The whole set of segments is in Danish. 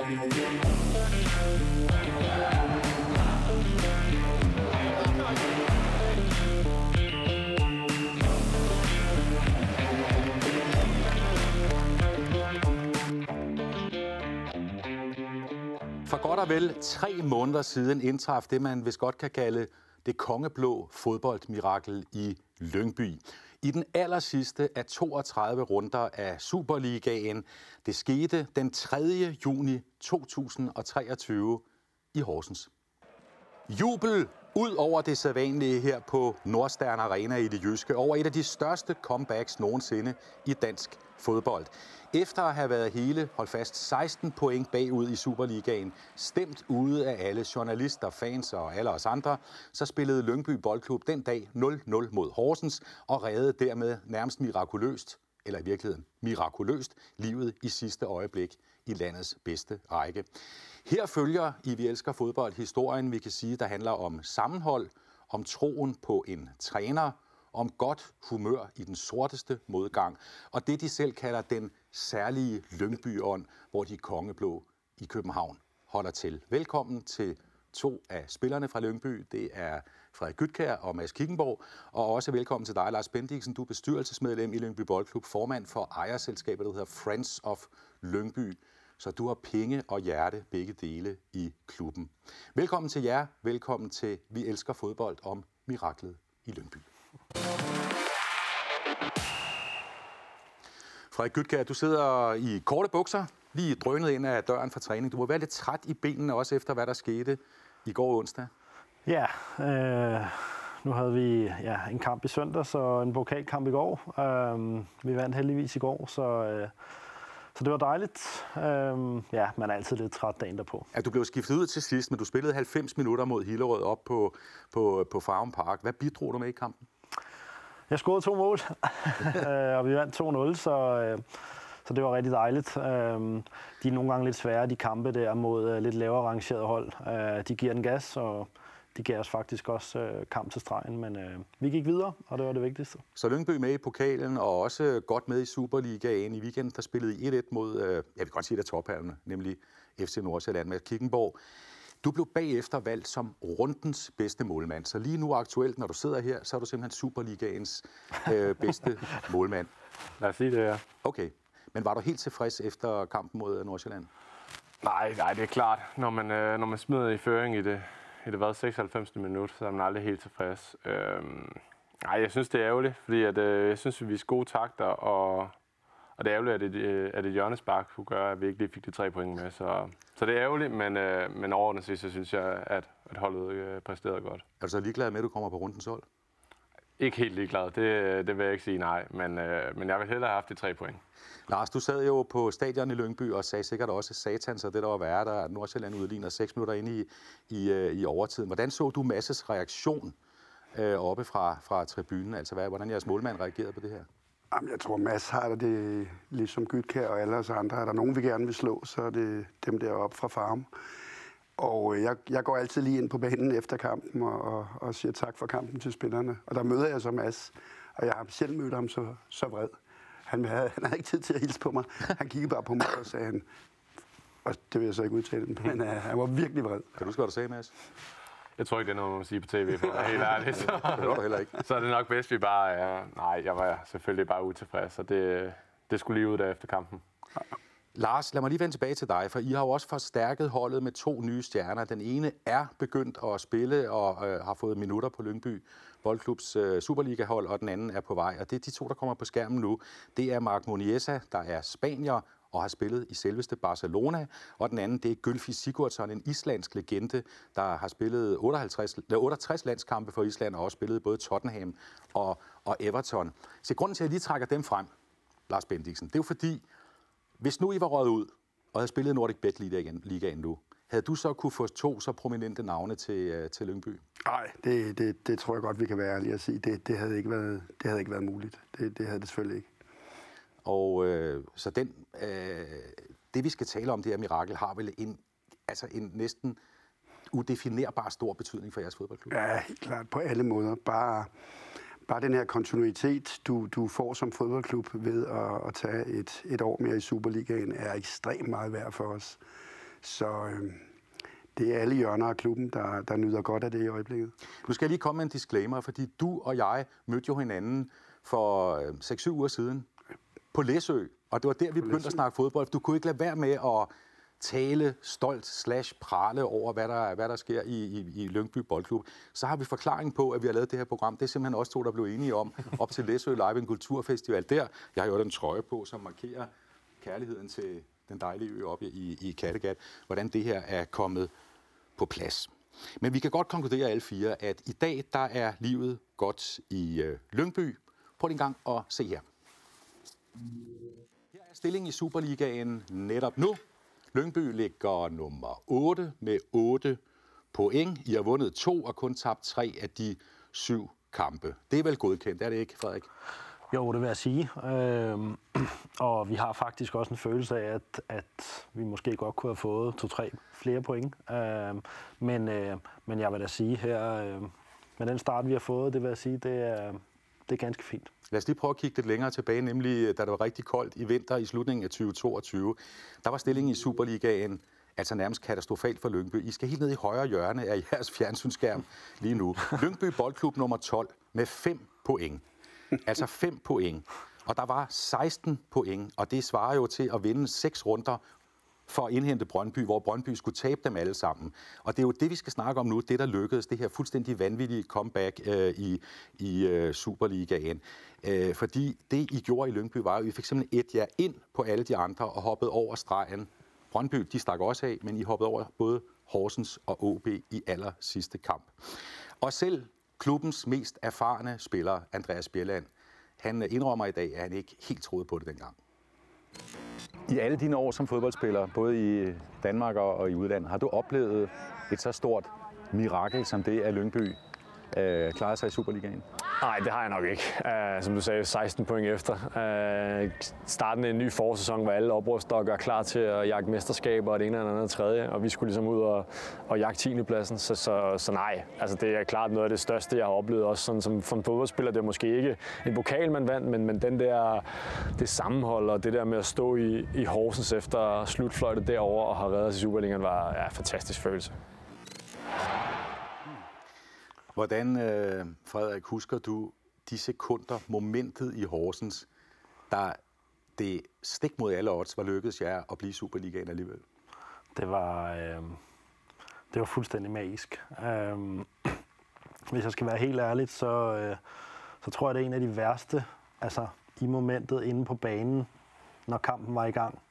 For godt og vel 3 måneder siden indtraf det, man vist godt kan kalde det kongeblå fodboldmirakel i Lyngby. I den allersidste af 32 runder af Superligaen. Det skete den 3. juni 2023 i Horsens. Jubel ud over det sædvanlige her på Nordstern Arena i det jyske over et af de største comebacks nogensinde i dansk fodbold. Efter at have været hele, hold fast, 16 point bagud i Superligaen, stemt ude af alle journalister, fans og alle os andre, så spillede Lyngby Boldklub den dag 0-0 mod Horsens og reddede dermed nærmest mirakuløst, eller i virkeligheden mirakuløst, livet i sidste øjeblik i landets bedste række. Her følger i Vi Elsker Fodbold historien, vi kan sige, der handler om sammenhold, om troen på en træner, om godt humør i den sorteste modgang, og det de selv kalder den særlige Lyngby-ånd, hvor de kongeblå i København holder til. Velkommen til 2 af spillerne fra Lyngby. Det er Frederik Gytkjær og Mads Kickenborg, og også velkommen til dig, Lars Bendiksen. Du er bestyrelsesmedlem i Lyngby Boldklub, formand for ejerselskabet, der hedder Friends of Lyngby. Så du har penge og hjerte begge dele i klubben. Velkommen til jer. Velkommen til Vi Elsker Fodbold om miraklet i Lyngby. Frederik Gytkjær, du sidder i korte bukser, lige drønet ind af døren for træning. Du må være lidt træt i benene også efter, hvad der skete i går onsdag. Ja, nu havde vi en kamp i søndag, og en pokalkamp i går. Vi vandt heldigvis i går, så det var dejligt. Man er altid lidt træt dagen derpå. Ja, du blev skiftet ud til sidst, men du spillede 90 minutter mod Hillerød op på Farum Park. Hvad bidrog du med i kampen? Jeg scorede 2 mål, og vi vandt 2-0, så det var rigtig dejligt. De er nogle gange lidt svære, de kampe der mod lidt lavere rangeret hold. De giver den gas, og de gav os faktisk også kamp til stregen, men vi gik videre, og det var det vigtigste. Så Lyngby med i pokalen, og også godt med i Superligaen. I weekenden der spillede I 1-1 mod, jeg vil godt sige det tophavne, nemlig FC Nordsjælland med Kickenborg. Du blev bagefter valgt som rundens bedste målmand, så lige nu aktuelt, når du sidder her, så er du simpelthen Superligaens bedste målmand. Lad os sige det, ja. Okay, men var du helt tilfreds efter kampen mod Nordsjælland? Nej, det er klart. Når man smider i føring i det 96. minut, så er man aldrig helt tilfreds. Jeg synes, det er ærgerligt, fordi jeg synes, vi viser gode takter, og det er ærgerligt, at et hjørnespark kunne gøre, at vi ikke lige fik de 3 point med. Så det er ærgerligt, men overordnet set, så synes jeg, at holdet præsterede godt. Er du så ligeglad med, at du kommer på rundens hold? Ikke helt ligeglad, det vil jeg ikke sige nej, men jeg vil hellere have haft de 3 point. Lars, du sad jo på stadion i Lyngby og sagde sikkert også satans, og det der var værre, der Nordsjælland udligner 6 minutter inde i overtiden. Hvordan så du Masses reaktion oppe fra tribunen? Altså hvordan jeres målmand reagerede på det her? Jamen, jeg tror, Mads har det ligesom Gytkjær og alle os andre. Er der nogen, vi gerne vil slå, så er det dem deroppe fra Farum. Og jeg går altid lige ind på banen efter kampen og siger tak for kampen til spillerne. Og der møder jeg så Mads, og jeg har selv mødt ham så vred. Han havde ikke tid til at hilse på mig. Han kiggede bare på mig og sagde, og det vil jeg så ikke udtale, men han var virkelig vred. Kan du huske, hvad du sagde, Mads? Jeg tror ikke, det er noget, man må sige på tv, for at helt ærligt. Det var du heller ikke. Så er det nok bedst, vi bare jeg var selvfølgelig bare utilfreds, og det skulle lige ud der efter kampen. Lars, lad mig lige vende tilbage til dig, for I har jo også forstærket holdet med 2 nye stjerner. Den ene er begyndt at spille og har fået minutter på Lyngby Boldklubs Superliga-hold, og den anden er på vej. Og det er de 2, der kommer på skærmen nu. Det er Marc Muniesa, der er spanier og har spillet i selveste Barcelona. Og den anden, det er Gylfi Sigurdsson, en islandsk legende, der har spillet 68 landskampe for Island og også spillet både Tottenham og Everton. Så grunden til, at jeg lige trækker dem frem, Lars Bendiksen, det er jo fordi, hvis nu I var røget ud og havde spillet Nordic Bet Ligaen nu, havde du så kunne få 2 så prominente navne til Lyngby? Nej, det tror jeg godt, vi kan være ærlige at sige. Det havde ikke været muligt. Det havde det selvfølgelig ikke. Og så det vi skal tale om, det her mirakel, har vel en næsten udefinerbar stor betydning for jeres fodboldklub? Ja, helt klart på alle måder. Bare den her kontinuitet, du får som fodboldklub ved at tage et år mere i Superligaen, er ekstremt meget værd for os. Så det er alle hjørner af klubben, der nyder godt af det i øjeblikket. Nu skal jeg lige komme med en disclaimer, fordi du og jeg mødte jo hinanden for 6-7 uger siden på Læsø, og det var der, vi begyndte at snakke fodbold. Du kunne ikke lade være med at tale stolt / prale over, hvad der sker i Lyngby Boldklub. Så har vi forklaring på, at vi har lavet det her program. Det er simpelthen også to, der blev enige om, op til Læsø Live, en kulturfestival der. Jeg har jo den trøje på, som markerer kærligheden til den dejlige ø oppe i Kattegat, hvordan det her er kommet på plads. Men vi kan godt konkludere alle fire, at i dag der er livet godt i Lyngby. Prøv lige en gang at se her. Her er stillingen i Superligaen netop nu. Lyngby ligger nummer 8 med 8 point. I har vundet 2 og kun tabt 3 af de 7 kampe. Det er vel godkendt, er det ikke, Frederik? Jo, det vil jeg sige. Og vi har faktisk også en følelse af, at vi måske godt kunne have fået 2-3 flere point. Men jeg vil da sige her, med den start, vi har fået, det vil jeg sige, det er ganske fint. Lad os lige prøve at kigge lidt længere tilbage, nemlig da det var rigtig koldt i vinter i slutningen af 2022. Der var stillingen i Superligaen altså nærmest katastrofalt for Lyngby. I skal helt ned i højre hjørne af jeres fjernsynsskærm lige nu. Lyngby Boldklub nummer 12 med 5 point. Altså 5 point. Og der var 16 point, og det svarer jo til at vinde 6 runder for at indhente Brøndby, hvor Brøndby skulle tabe dem alle sammen. Og det er jo det, vi skal snakke om nu, det der lykkedes, det her fuldstændig vanvittige comeback i Superligaen. Fordi det, I gjorde i Lyngby, var jo, I fik simpelthen et ind på alle de andre og hoppede over stregen. Brøndby, de stak også af, men I hoppede over både Horsens og OB i aller sidste kamp. Og selv klubbens mest erfarne spiller, Andreas Bjelland, han indrømmer i dag, at han ikke helt troede på det dengang. I alle dine år som fodboldspiller, både i Danmark og i udlandet, har du oplevet et så stort mirakel som det, at Lyngby klarede sig i Superligaen? Nej, det har jeg nok ikke. Som du sagde, 16 point efter. Starten af en ny forårssæson, hvor alle opruster og gør klar til at jagte mesterskaber og det ene eller andet tredje, og vi skulle ligesom ud og jagte 10. pladsen. Så nej, altså det er klart noget af det største, jeg har oplevet også sådan, som fodboldspiller. Det er måske ikke en pokal, man vandt, men det sammenhold og det der med at stå i Horsens efter slutfløjtet derovre og have reddet os i Superligaen var en fantastisk følelse. Hvordan, Frederik, husker du de sekunder, momentet i Horsens, der det stik mod alle odds var lykkedes jer at blive Superligaen alligevel? Det var fuldstændig magisk. Hvis jeg skal være helt ærlig, så tror jeg, det er en af de værste i momentet inde på banen, når kampen var i gang.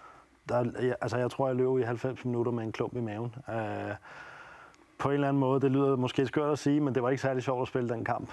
Jeg tror, jeg løb i 90 minutter med en klump i maven. På en eller anden måde, det lyder måske skørt at sige, men det var ikke særlig sjovt at spille den kamp.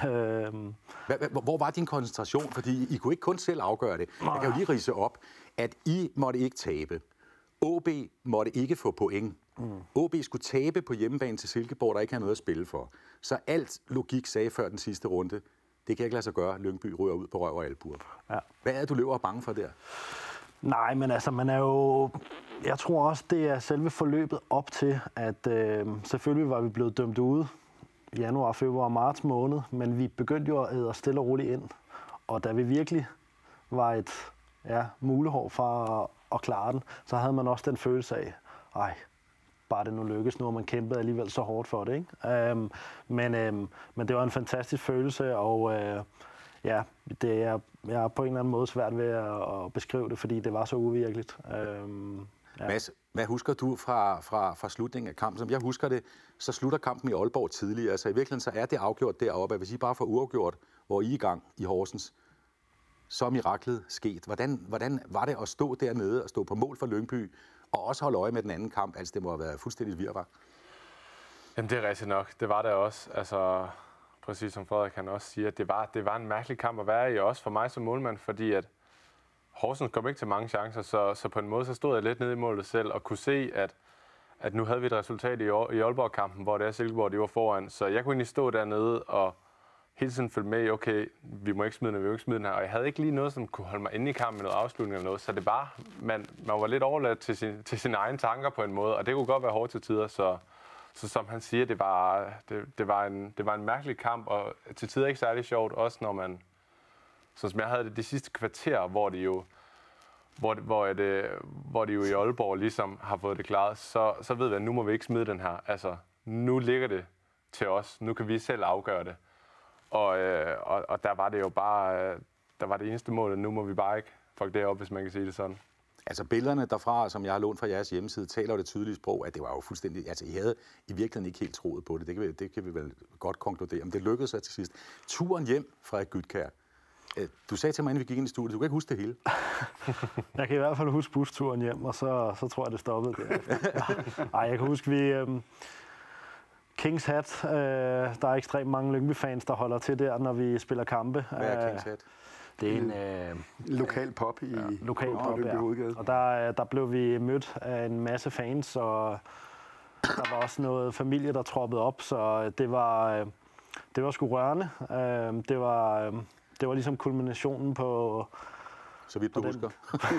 Hvor var din koncentration? Fordi I kunne ikke kun selv afgøre det. Jeg kan jo lige ridse op, at I måtte ikke tabe. OB måtte ikke få point. OB skulle tabe på hjemmebane til Silkeborg, der ikke havde noget at spille for. Så alt logik sagde før den sidste runde, det kan ikke lade sig gøre. Lyngby ryger ud på røv og albuer. Ja. Hvad er det, du løber bange for der? Nej, men man er jo... Jeg tror også, det er selve forløbet op til, at selvfølgelig var vi blevet dømt ude i januar, februar, marts måned, men vi begyndte jo at æde stille og roligt ind. Og da vi virkelig var et mulehår for at klare den, så havde man også den følelse af, bare det nu lykkes, nu har man kæmpet alligevel så hårdt for det, ikke? Men det var en fantastisk følelse, og jeg er på en eller anden måde svært ved at beskrive det, fordi det var så uvirkeligt. Mads, hvad husker du fra slutningen af kampen? Som jeg husker det, så slutter kampen i Aalborg tidligere. Altså i virkeligheden så er det afgjort deroppe, at hvis I bare får uafgjort, hvor I er i gang i Horsens, så er miraklet sket. Hvordan var det at stå dernede og stå på mål for Lyngby, og også holde øje med den anden kamp? Altså det må have været fuldstændig virvar. Jamen det er rigtigt nok. Det var det også. Altså præcis som Frederik kan også sige, at det var en mærkelig kamp at være i, også for mig som målmand, fordi at Horsens kom ikke til mange chancer, så på en måde så stod jeg lidt nede i målet selv og kunne se, at nu havde vi et resultat i Aalborg-kampen, hvor det er Silkeborg, de var foran. Så jeg kunne egentlig stå dernede og hele tiden følge med i, okay, vi må ikke smide den, vi må ikke smide den her. Og jeg havde ikke lige noget, som kunne holde mig inde i kampen med noget afslutning eller noget. Så det var, man var lidt overladt til sine egne tanker på en måde, og det kunne godt være hårdt til tider. Så som han siger, det var en mærkelig kamp, og til tider ikke særlig sjovt, også når man... Så som jeg havde det de sidste kvarter, hvor hvor de jo i Aalborg ligesom har fået det klaret, så ved vi, at nu må vi ikke smide den her. Altså, nu ligger det til os. Nu kan vi selv afgøre det. Og der var det jo bare, der var det eneste mål, at nu må vi bare ikke fuck det op, hvis man kan sige det sådan. Altså billederne derfra, som jeg har lånt fra jeres hjemmeside, taler jo det tydelige sprog, at det var jo fuldstændig... Altså, I havde i virkeligheden ikke helt troet på det. Det kan vi vel godt konkludere. Men det lykkedes så til sidst. Turen hjem fra Gytkær. Du sagde til mig, inden vi gik ind i studiet, du kan ikke huske det hele. Jeg kan i hvert fald huske busturen hjem, og så tror jeg, det stoppede der. Ej, jeg kan huske, vi... Kings Hat. Der er ekstremt mange Lyngby-fans, der holder til der, når vi spiller kampe. Hvad er Kings Hat? Det er en lokal pop i lokal pop, Lyngby Hovedgade. Og der blev vi mødt af en masse fans, og der var også noget familie, der troppede op, så det var sgu rørende. Det var ligesom kulminationen på... Så vidt du husker.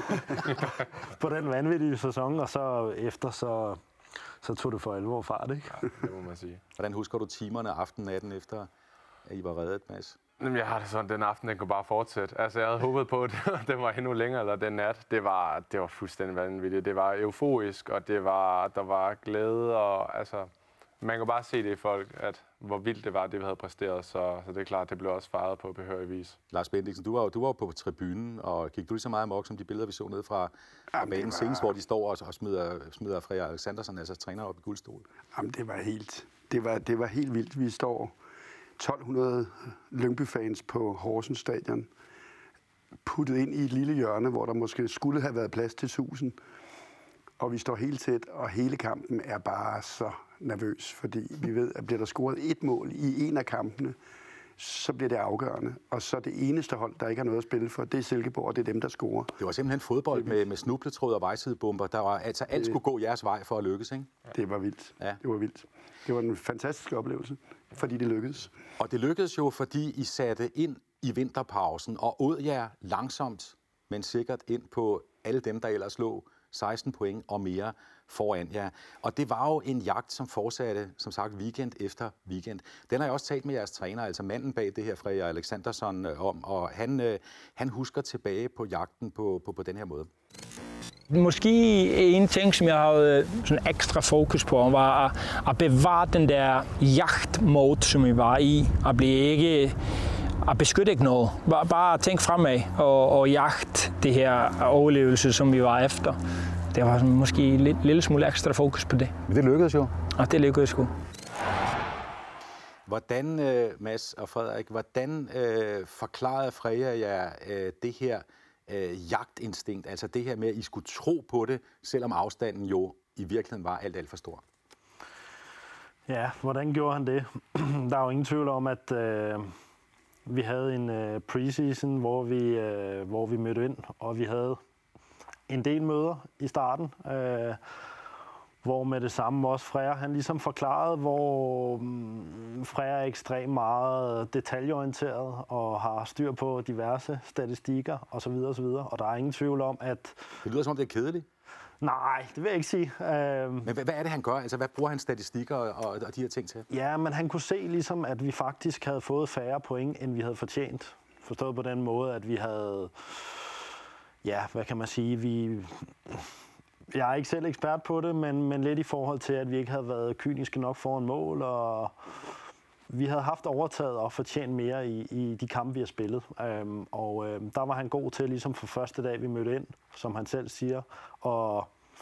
på den vanvittige sæson, og så efter så tog det for alvor fart, ikke? Ja, det må man sige. Hvordan husker du timerne natten efter, at I var reddet, Mads? Jamen, jeg har det sådan, den aften, den kunne bare fortsætte. Altså, jeg havde håbet på, at den var endnu længere, eller den nat. Det var fuldstændig vanvittigt. Det var euforisk, og der var glæde, og altså... Man kan bare se det i folk, at hvor vildt det var, det vi havde præsteret, så det er klart, det blev også fejret på behørig vis. Lars Bendiksen, du var på tribunen, og gik du lige så meget amok som de billeder, vi så ned fra banen senest, hvor de står og smider Freja Alexandersson, altså træner op i guldstol? Jamen, det var helt vildt. Vi står 1200 Lyngby-fans på Horsens Stadion, puttet ind i et lille hjørne, hvor der måske skulle have været plads til 1000. Og vi står helt tæt, og hele kampen er bare så nervøs, fordi vi ved, at bliver der scoret et mål i en af kampene, så bliver det afgørende. Og så det eneste hold, der ikke har noget at spille for, det er Silkeborg, og det er dem, der scorer. Det var simpelthen fodbold med snubletråd og vejsidebomber. Der var, altså alt skulle gå jeres vej for at lykkes, ikke? Det var vildt. Ja. Det var vildt. Det var en fantastisk oplevelse, fordi det lykkedes. Og det lykkedes jo, fordi I satte ind i vinterpausen og åd jer langsomt, men sikkert ind på alle dem, der ellers lå 16 point og mere foran jer. Og det var jo en jagt, som fortsatte, som sagt, weekend efter weekend. Den har jeg også talt med jeres træner, altså manden bag det her, Freja Alexandersson, om, og han husker tilbage på jagten på den her måde. Måske en ting, som jeg havde sådan ekstra fokus på, var at bevare den der jagtmode, som vi var i, og blive ikke at beskytte ikke noget. Bare tænke fremad og jagte det her overlevelse, som vi var efter. Det var måske en lille smule ekstra fokus på det. Men det lykkedes jo. Og det lykkedes jo. Hvordan, Mads og Frederik, hvordan forklarede Freja jer det her jagtinstinkt, altså det her med, at I skulle tro på det, selvom afstanden jo i virkeligheden var alt for stor? Ja, hvordan gjorde han det? Der er jo ingen tvivl om, at vi havde en preseason, hvor vi mødte ind, og vi havde en del møder i starten, hvor med det samme også Freja, han ligesom forklarede, hvor Freja er ekstremt meget detaljeorienteret og har styr på diverse statistikker osv. osv. Og der er ingen tvivl om, at... Det lyder som om, det er kedeligt. Nej, det vil jeg ikke sige. Men hvad er det, han gør? Altså, hvad bruger han statistikker og de her ting til? Ja, men han kunne se ligesom, at vi faktisk havde fået færre point, end vi havde fortjent. Forstået på den måde, at vi havde... Ja, hvad kan man sige? Jeg er ikke selv ekspert på det, men lidt i forhold til, at vi ikke havde været kyniske nok foran mål, og vi havde haft overtaget og fortjent mere i de kampe, vi har spillet. Der var han god til, ligesom for første dag, vi mødte ind, som han selv siger, og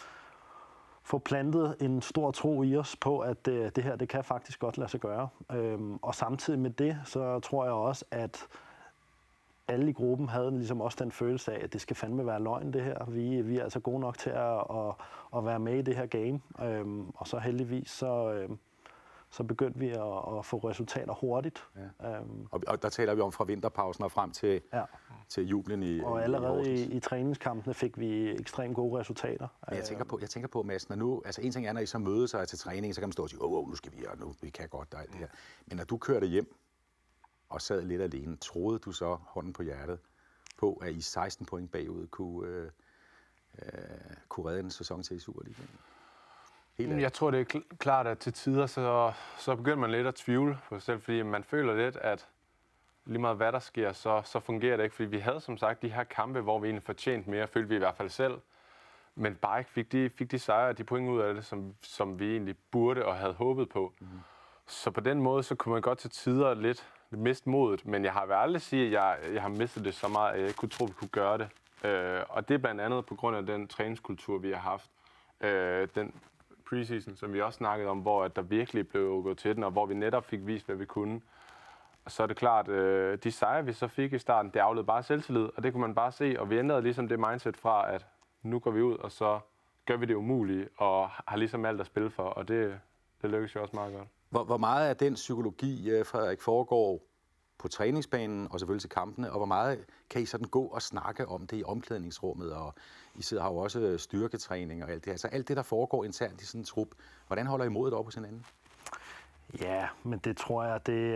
få plantet en stor tro i os på, at det her, det kan faktisk godt lade sig gøre. Og samtidig med det, så tror jeg også, at alle i gruppen havde ligesom også den følelse af, at det skal fandme være løgn, det her. Vi er altså gode nok til at være med i det her game. Og så heldigvis, så begyndte vi at få resultater hurtigt. Ja. Og der taler vi om fra vinterpausen og frem til, til jublen i og allerede i træningskampene fik vi ekstremt gode resultater. Men jeg tænker på, Mads, når nu, altså en ting er, når I så mødes og er til træning, så kan man stå og sige, nu skal vi, og nu vi kan godt dig det her. Men når du kørte hjem og sad lidt alene, troede du så, hånden på hjertet, på, at I 16 point bagud kunne redde en sæson til i Superligaen? Jeg tror, det er klart, at til tider, så begynder man lidt at tvivle på sig selv, fordi man føler lidt, lige meget hvad der sker, så fungerer det ikke. Fordi vi havde som sagt de her kampe, hvor vi egentlig fortjente mere, følte vi i hvert fald selv. Men bare ikke fik de sejre og de point ud af det, som vi egentlig burde og havde håbet på. Så på den måde, så kunne man godt til tider lidt miste modet. Men jeg har vel aldrig sige, at jeg har mistet det så meget, at jeg ikke kunne tro, at vi kunne gøre det. Og det er blandt andet på grund af den træningskultur, vi har haft. Den preseason, som vi også snakkede om, hvor der virkelig blev gået til den, og hvor vi netop fik vist, hvad vi kunne. Og så er det klart, de sejre, vi så fik i starten, det afledte bare selvtillid, og det kunne man bare se. Og vi ændrede ligesom det mindset fra, at nu går vi ud, og så gør vi det umulige, og har ligesom alt at spille for, og det lykkes jo også meget godt. Hvor meget af den psykologi, Frederik, foregår på træningsbanen, og selvfølgelig til kampene, og hvor meget kan I sådan gå og snakke om det i omklædningsrummet, og I har jo også styrketræning og alt det. Altså alt det, der foregår internt i sådan en trup, hvordan holder I modet op hos hinanden? Ja, men det tror jeg, det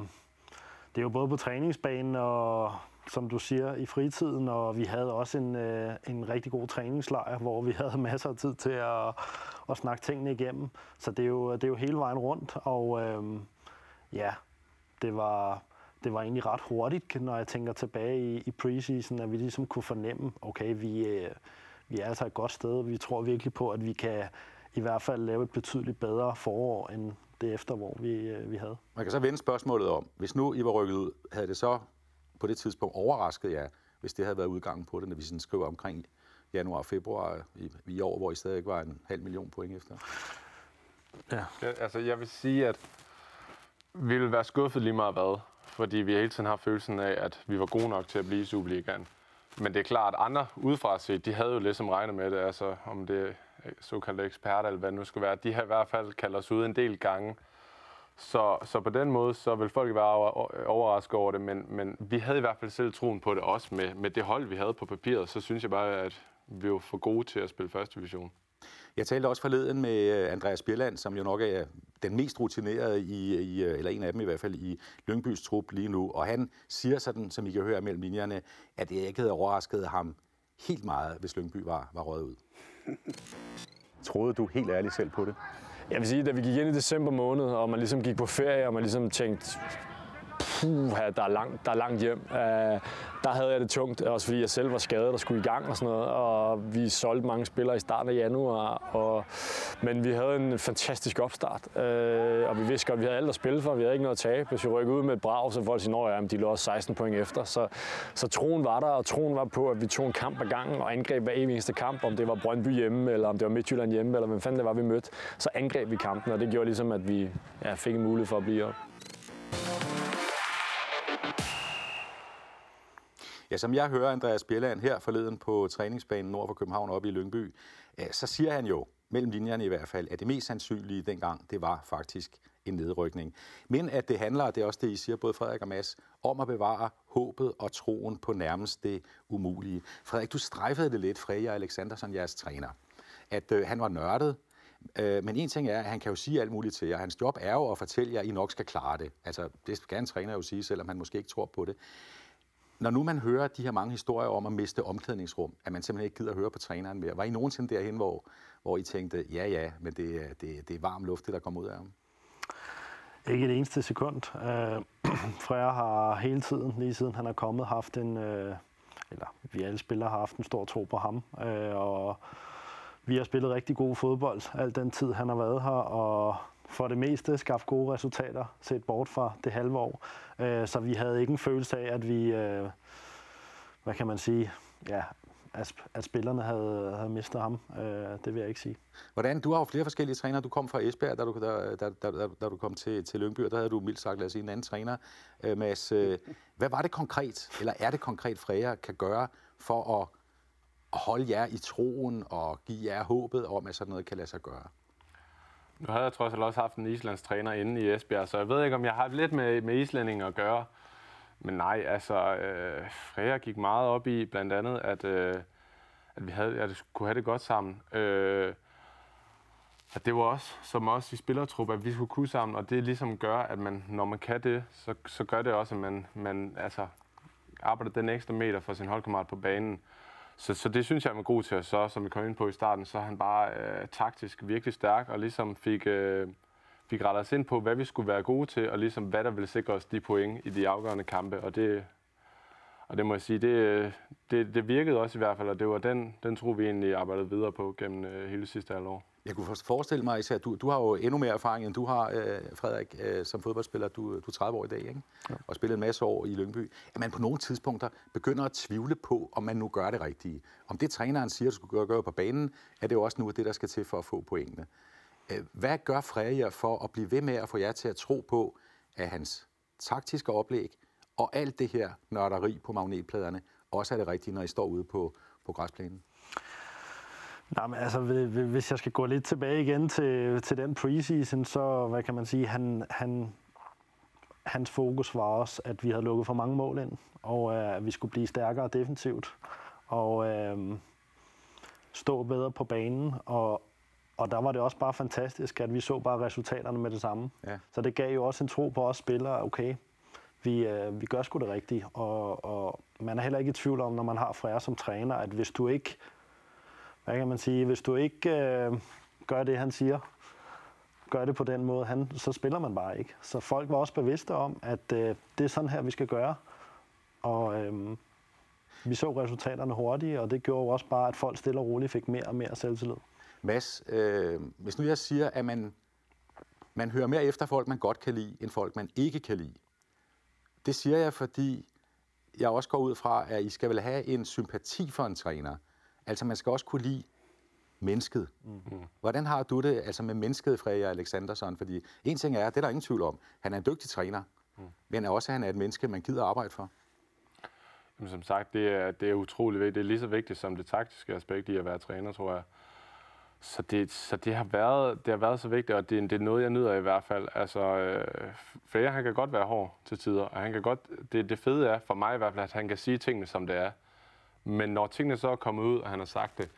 er jo både på træningsbanen og, som du siger, i fritiden, og vi havde også en rigtig god træningslejr, hvor vi havde masser af tid til at snakke tingene igennem. Så det er jo hele vejen rundt, og ja, det var egentlig ret hurtigt, når jeg tænker tilbage i preseason, at vi ligesom kunne fornemme, okay, vi er altså et godt sted. Vi tror virkelig på, at vi kan i hvert fald lave et betydeligt bedre forår, end det efterår, vi havde. Man kan så vende spørgsmålet om, hvis nu I var rykket ud, havde det så på det tidspunkt overrasket jer, hvis det havde været udgangen på det, når vi sådan skriver omkring januar og februar i år, hvor I stadig var 500.000 point efter? Ja. Altså, jeg vil sige, at vi ville være skuffet lige meget hvad, fordi vi hele tiden har følelsen af, at vi var gode nok til at blive i Superligaen. Men det er klart, at andre udefra set, de havde jo ligesom regnet med det, altså om det er såkaldte eksperter, eller hvad det nu skulle være. De har i hvert fald kaldt os ud en del gange. Så på den måde, så vil folk være overrasket over det, men vi havde i hvert fald selv troen på det også med det hold, vi havde på papiret. Så synes jeg bare, at vi var for gode til at spille første division. Jeg talte også forleden med Andreas Bjelland, som jo nok er den mest rutinerede eller en af dem i hvert fald, i Lyngbys trup lige nu. Og han siger sådan, som I kan høre mellem linjerne, at det ikke havde overrasket ham helt meget, hvis Lyngby var røget ud. Troede du helt ærligt selv på det? Jeg vil sige, da vi gik ind i december måned, og man ligesom gik på ferie, og man ligesom tænkte, der er langt hjem. Der havde jeg det tungt, også fordi jeg selv var skadet og skulle i gang og sådan noget. Og vi solgte mange spillere i starten af januar, men vi havde en fantastisk opstart. Og vi vidste godt, at vi havde alt at spille for, vi havde ikke noget at tabe. Hvis vi rykkede ud med et brag, så folk sige, at de lå også 16 point efter. Så troen var der, og troen var på, at vi tog en kamp ad gangen og angreb hver eneste kamp, om det var Brøndby hjemme, eller om det var Midtjylland hjemme, eller hvem fanden det var, vi mødte. Så angreb vi kampen, og det gjorde ligesom, at vi fik en mulighed for at blive op. Ja, som jeg hører Andreas Bjelland her forleden på træningsbanen nord for København oppe i Lyngby, så siger han jo, mellem linjerne i hvert fald, at det mest sandsynlige dengang, det var faktisk en nedrykning. Men at det handler, og det er også det, I siger, både Frederik og Mads, om at bevare håbet og troen på nærmest det umulige. Frederik, du strejfede det lidt, Freja Alexandersson, jeres træner, at han var nørdet, men en ting er, at han kan jo sige alt muligt til jer. Hans job er jo at fortælle jer, at I nok skal klare det. Altså, det skal en træner jo sige, selvom han måske ikke tror på det. Når nu man hører de her mange historier om at miste omklædningsrum, at man simpelthen ikke gider at høre på træneren mere, var I nogensinde derhen, hvor I tænkte, ja, men det er varm luft, det der kommer ud af ham? Ikke et eneste sekund. Freja har hele tiden, lige siden han er kommet, haft vi alle spillere har haft en stor tro på ham. Og vi har spillet rigtig god fodbold al den tid, han har været her, og for det meste skabt gode resultater, set bort fra det halve år. Så vi havde ikke en følelse af, at vi, hvad kan man sige, at spillerne havde mistet ham. Det vil jeg ikke sige. Hvordan? Du har jo flere forskellige trænere. Du kom fra Esbjerg, da du kom til Lyngby, og der havde du mildt sagt, lad os sige, en anden træner. Mads, hvad var det konkret, eller er det konkret, Freja kan gøre for at holde jer i troen og give jer håbet om, at sådan noget kan lade sig gøre? Nu havde jeg trods alt også haft en islandsk træner inde i Esbjerg, så jeg ved ikke, om jeg har lidt med islændinge at gøre. Men nej, altså, Freja gik meget op i blandt andet, at vi kunne have det godt sammen. Og det var også, som også i spillertrup, at vi skulle kunne sammen, og det ligesom gør, at man, når man kan det, så gør det også, at man altså, arbejder den ekstra meter for sin holdkammerat på banen. Så det synes jeg er god til, så som vi kom ind på i starten, så er han bare taktisk virkelig stærk, og ligesom fik fik rettet os ind på, hvad vi skulle være gode til, og ligesom hvad der ville sikre os de point i de afgørende kampe. Og det må jeg sige, det virkede også i hvert fald, og det var den tro, vi egentlig arbejdede videre på gennem hele sidste halvår. Jeg kunne forestille mig, at du har jo endnu mere erfaring, end du har, Frederik, som fodboldspiller. Du er 30 år i dag, ikke? Ja. Og spillet en masse år i Lyngby. At man på nogle tidspunkter begynder at tvivle på, om man nu gør det rigtige. Om det træneren siger, at du skal gøre på banen, er det jo også nu det, der skal til for at få pointene. Hvad gør Freja for at blive ved med at få jer til at tro på, at hans taktiske oplæg og alt det her nørderi på magnetpladerne også er det rigtige, når I står ude på græsplænen? Nej, men altså, hvis jeg skal gå lidt tilbage igen til den preseason, så hvad kan man sige, hans fokus var også, at vi havde lukket for mange mål ind, og at vi skulle blive stærkere defensivt, og stå bedre på banen, og der var det også bare fantastisk, at vi så bare resultaterne med det samme. Ja. Så det gav jo også en tro på os spillere, okay, vi gør sgu det rigtige, og man er heller ikke i tvivl om, når man har Freja som træner, at hvis du ikke, hvad kan man sige, hvis du ikke gør det, han siger, gør det på den måde, så spiller man bare ikke. Så folk var også bevidste om, at det er sådan her, vi skal gøre, og vi så resultaterne hurtigt, og det gjorde jo også bare, at folk stille og roligt fik mere og mere selvtillid. Mads, hvis nu jeg siger, at man hører mere efter folk, man godt kan lide, end folk, man ikke kan lide. Det siger jeg, fordi jeg også går ud fra, at I skal vel have en sympati for en træner. Altså, man skal også kunne lide mennesket. Mm-hmm. Hvordan har du det altså med mennesket, Freja Alexandersson? Fordi en ting er, det er der ingen tvivl om, han er en dygtig træner, men også, at han er et menneske, man gider arbejde for. Jamen, som sagt, det er utroligt vigtigt. Det er lige så vigtigt som det taktiske aspekt i at være træner, tror jeg. Så det har været så vigtigt, og det er noget, jeg nyder i hvert fald. Altså, Freja, han kan godt være hård til tider, og han kan godt, det fede er for mig i hvert fald, at han kan sige tingene, som det er. Men når tingene så er kommet ud, og han har sagt det,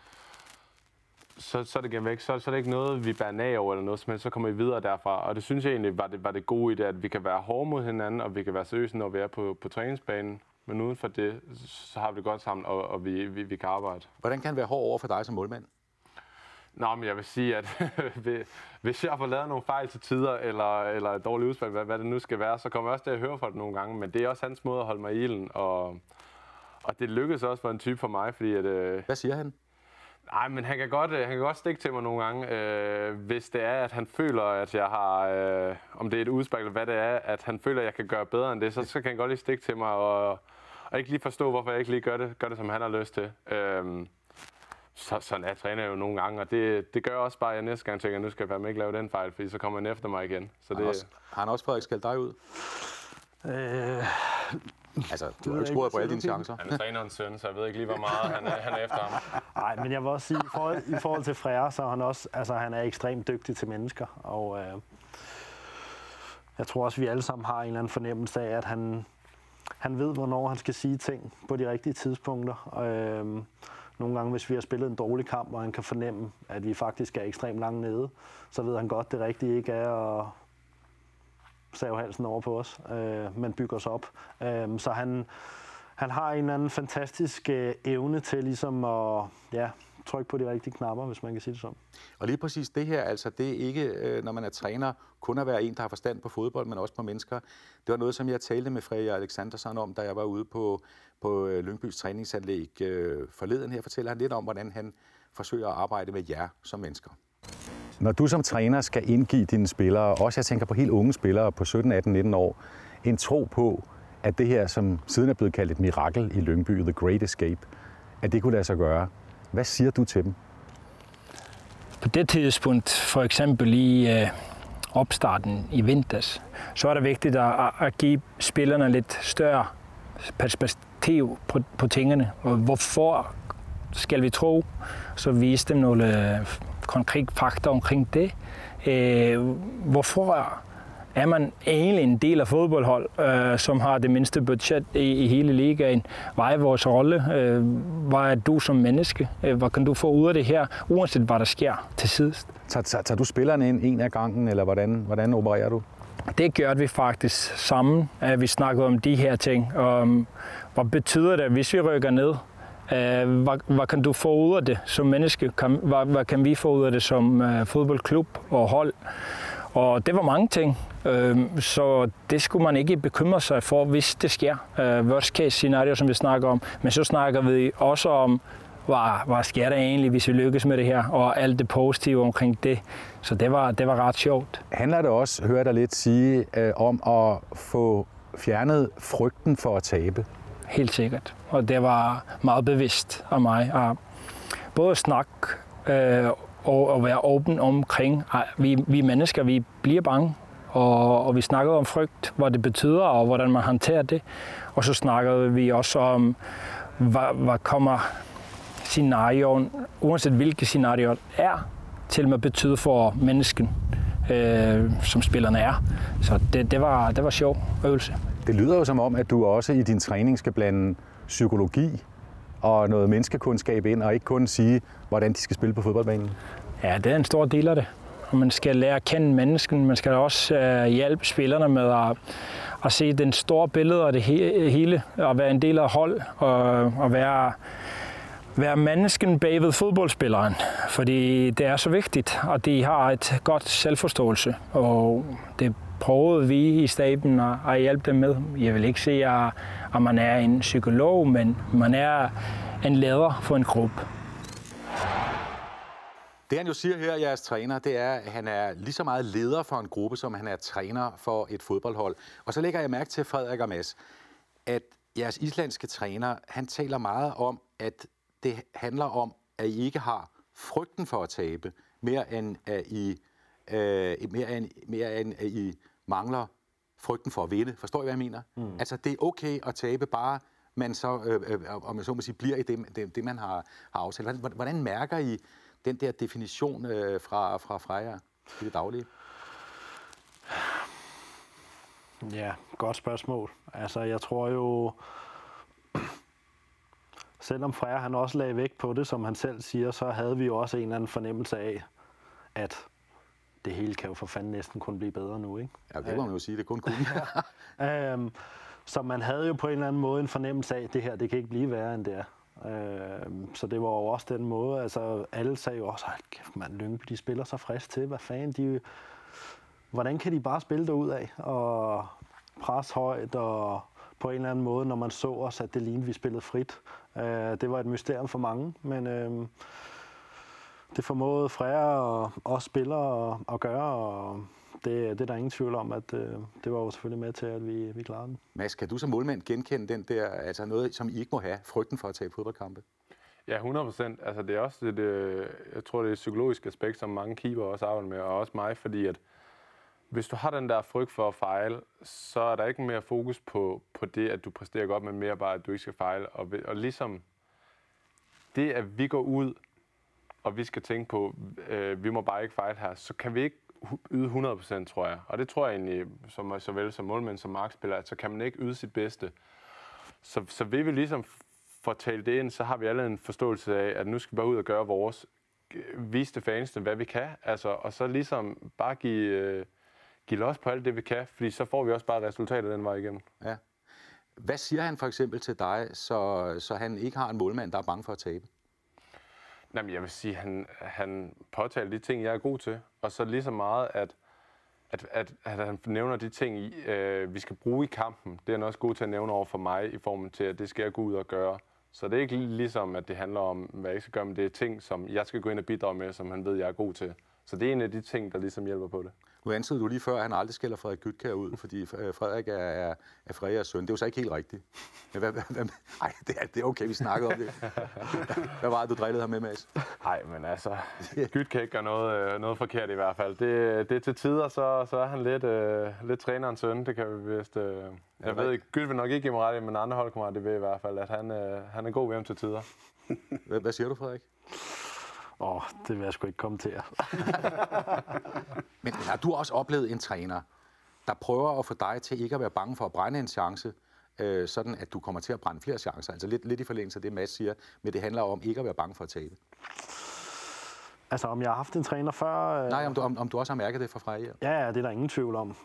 så er det gennem væk. Så er det ikke noget, vi bærer af over eller noget som helst, så kommer vi videre derfra. Og det synes jeg egentlig var det gode i det, at vi kan være hårde mod hinanden, og vi kan være seriøse, når vi er på træningsbanen. Men uden for det, så har vi det godt sammen, og vi kan arbejde. Hvordan kan han være hård over for dig som målmand? Nå, men jeg vil sige, at hvis jeg får lavet nogle fejl til tider, eller et dårligt udspil, hvad det nu skal være, så kommer jeg også til at høre for det nogle gange. Men det er også hans måde at holde mig i ilden, og det lykkedes også for en type for mig, fordi at... Hvad siger han? Nej, men han kan godt stikke til mig nogle gange, hvis det er, at han føler, at jeg har... om det er et udspil, eller hvad det er, at han føler, at jeg kan gøre bedre end det, så kan han godt lige stikke til mig, og ikke lige forstå, hvorfor jeg ikke lige gør det som han har lyst til. Sådan er træner jo nogle gange, og det gør også bare, at jeg næste gang tænker, at nu skal jeg ikke lave den fejl, fordi så kommer han efter mig igen. Så har han også Frederik skældt dig ud? Altså, du har ikke scoret på alle dine chancer. Han er trænerens søn, så jeg ved ikke lige, hvor meget han er efter ham. Nej, men jeg vil også sige, i forhold til Freja, så er han også, altså han er ekstremt dygtig til mennesker, og jeg tror også, vi alle sammen har en eller anden fornemmelse af, at han ved, hvornår han skal sige ting på de rigtige tidspunkter. Nogle gange, hvis vi har spillet en dårlig kamp, og han kan fornemme, at vi faktisk er ekstremt langt nede, så ved han godt, det rigtige ikke er at save halsen over på os, men bygge os op. Så han har en eller anden fantastisk evne til ligesom at trykke på de rigtige knapper, hvis man kan sige det sådan. Og lige præcis det her, altså det er ikke, når man er træner, kun at være en, der har forstand på fodbold, men også på mennesker. Det var noget, som jeg talte med Freja Alexandersson om, da jeg var ude på Lyngbys træningsanlæg forleden. Her fortæller han lidt om, hvordan han forsøger at arbejde med jer som mennesker. Når du som træner skal indgive dine spillere, også jeg tænker på helt unge spillere på 17, 18, 19 år, en tro på, at det her, som siden er blevet kaldt et mirakel i Lyngby, The Great Escape, at det kunne lade sig gøre. Hvad siger du til dem? På det tidspunkt, for eksempel i opstarten i vinters, så er det vigtigt at give spillerne lidt større perspektiv på tingene. Og hvorfor skal vi tro? Så vise dem nogle konkrete fakta omkring det. Hvorfor er man egentlig en del af fodboldhold, som har det mindste budget i hele ligaen? Hvad er vores rolle? Hvad er du som menneske? Hvad kan du få ud af det her, uanset hvad der sker til sidst? Tager du spillerne ind en af gangen, eller hvordan opererer du? Det gør vi faktisk sammen. Vi snakker om de her ting. Hvad betyder det, hvis vi rykker ned? Hvad kan du få ud af det som menneske? Hvad kan vi få ud af det som fodboldklub og hold? Og det var mange ting, så det skulle man ikke bekymre sig for, hvis det sker. Worst case scenario, som vi snakker om. Men så snakker vi også om, hvad sker der egentlig, hvis vi lykkes med det her, og alt det positive omkring det. Så det var ret sjovt. Handler det også, hører jeg dig lidt sige, om at få fjernet frygten for at tabe? Helt sikkert. Og det var meget bevidst af mig. At både snakke og være åben omkring, at vi mennesker, vi bliver bange. Og vi snakkede om frygt, hvad det betyder, og hvordan man håndterer det. Og så snakkede vi også om, hvad kommer scenarioen, uanset hvilke scenarier er, til med betyder for mennesken, som spillerne er. Så det var sjov øvelse. Det lyder jo som om, at du også i din træning skal blande psykologi og noget menneskekundskab ind, og ikke kun sige, hvordan de skal spille på fodboldbanen. Ja, det er en stor del af det. Og man skal lære at kende mennesken. Man skal også hjælpe spillerne med at se den store billede af det hele, og være en del af hold, og være mennesken bagved fodboldspilleren. Fordi det er så vigtigt, at de har et godt selvforståelse. Og det prøvede vi i staben at hjælpe dem med. Jeg vil ikke sige, at man er en psykolog, men man er en leder for en gruppe. Det han jo siger her, jeres træner, det er, at han er lige så meget leder for en gruppe, som han er træner for et fodboldhold. Og så lægger jeg mærke til, Frederik og Mads, at jeres islandske træner, han taler meget om, at det handler om, at I ikke har frygten for at tabe, mere end at I mangler frygten for at vinde. Forstår I, hvad jeg mener? Altså, det er okay at tabe, bare man så, om jeg så må sige, bliver i det man har aftalt. Hvordan mærker I den der definition fra jer i det daglige? Ja, godt spørgsmål. Altså, jeg tror jo, selvom Freja han også lagde vægt på det, som han selv siger, så havde vi jo også en eller anden fornemmelse af, at det hele kan jo for fanden næsten kun blive bedre nu, ikke? Ja, det må man jo sige, det kun kunne. Så man havde jo på en eller anden måde en fornemmelse af, at det her, det kan ikke blive værre end det er. Så det var jo også den måde, altså alle sagde jo også, kæft mand, Lyngby, de spiller så frisk til, hvad fanden, hvordan kan de bare spille derudad og presse højt, og på en eller anden måde, når man så os, at det lignede, vi spillede frit. Det var et mysterium for mange, men det formåede Freja og os spillere at gøre, og det er der ingen tvivl om, at det var jo selvfølgelig med til, at vi klarede den. Mads, kan du som målmand genkende den der, altså noget, som I ikke må have, frygten for at tage fodboldkampe? Ja, 100%. Altså det er også jeg tror, det er et psykologisk aspekt, som mange keeper også arbejder med, og også mig, fordi at hvis du har den der frygt for at fejle, så er der ikke mere fokus på det, at du præsterer godt, men mere bare, at du ikke skal fejle. Og ligesom det, at vi går ud, og vi skal tænke på, vi må bare ikke fejle her, så kan vi ikke yde 100%, tror jeg. Og det tror jeg egentlig, såvel som målmænd som markspiller, at så kan man ikke yde sit bedste. Så vil vi ligesom fortælle det ind, så har vi alle en forståelse af, at nu skal vi bare ud og gøre vores, vise fansene, hvad vi kan, altså, og så ligesom bare give los på alt det, vi kan, fordi så får vi også bare resultater den vej igennem. Ja. Hvad siger han for eksempel til dig, så han ikke har en målmand, der er bange for at tabe? Jamen, jeg vil sige, han påtaler de ting, jeg er god til, og så lige så meget, at han nævner de ting, vi skal bruge i kampen. Det er han også god til at nævne over for mig, i form til, at det skal jeg gå ud og gøre. Så det er ikke ligesom, at det handler om, hvad jeg skal gøre, men det er ting, som jeg skal gå ind og bidrage med, som han ved, jeg er god til. Så det er en af de ting, der ligesom hjælper på det. Nu ansede du lige før, at han aldrig skælder Frederik Gytkjær ud, fordi Frederik er Frejas søn. Det er jo så ikke helt rigtigt. Nej, det er okay, vi snakkede om det. Hvad var det, du drillede ham med, Mads? Nej, men altså, Gytkjær ikke gør noget forkert i hvert fald. Det er til tider, så er han lidt trænerens søn. Det kan vi vist... Jeg ved ikke, Gyt vil nok ikke give mig ret, men andre holdkammerater ved i hvert fald, at han er god ved ham til tider. Hvad siger du, Frederik? Det vil jeg sgu ikke kommentere. Men har du også oplevet en træner, der prøver at få dig til ikke at være bange for at brænde en chance, sådan at du kommer til at brænde flere chancer? Altså lidt i forlængelse af det, Mads siger, men det handler om ikke at være bange for at tabe. Altså, om jeg har haft en træner før... Nej, om du også har mærket det fra Freja? Ja, det er der ingen tvivl om.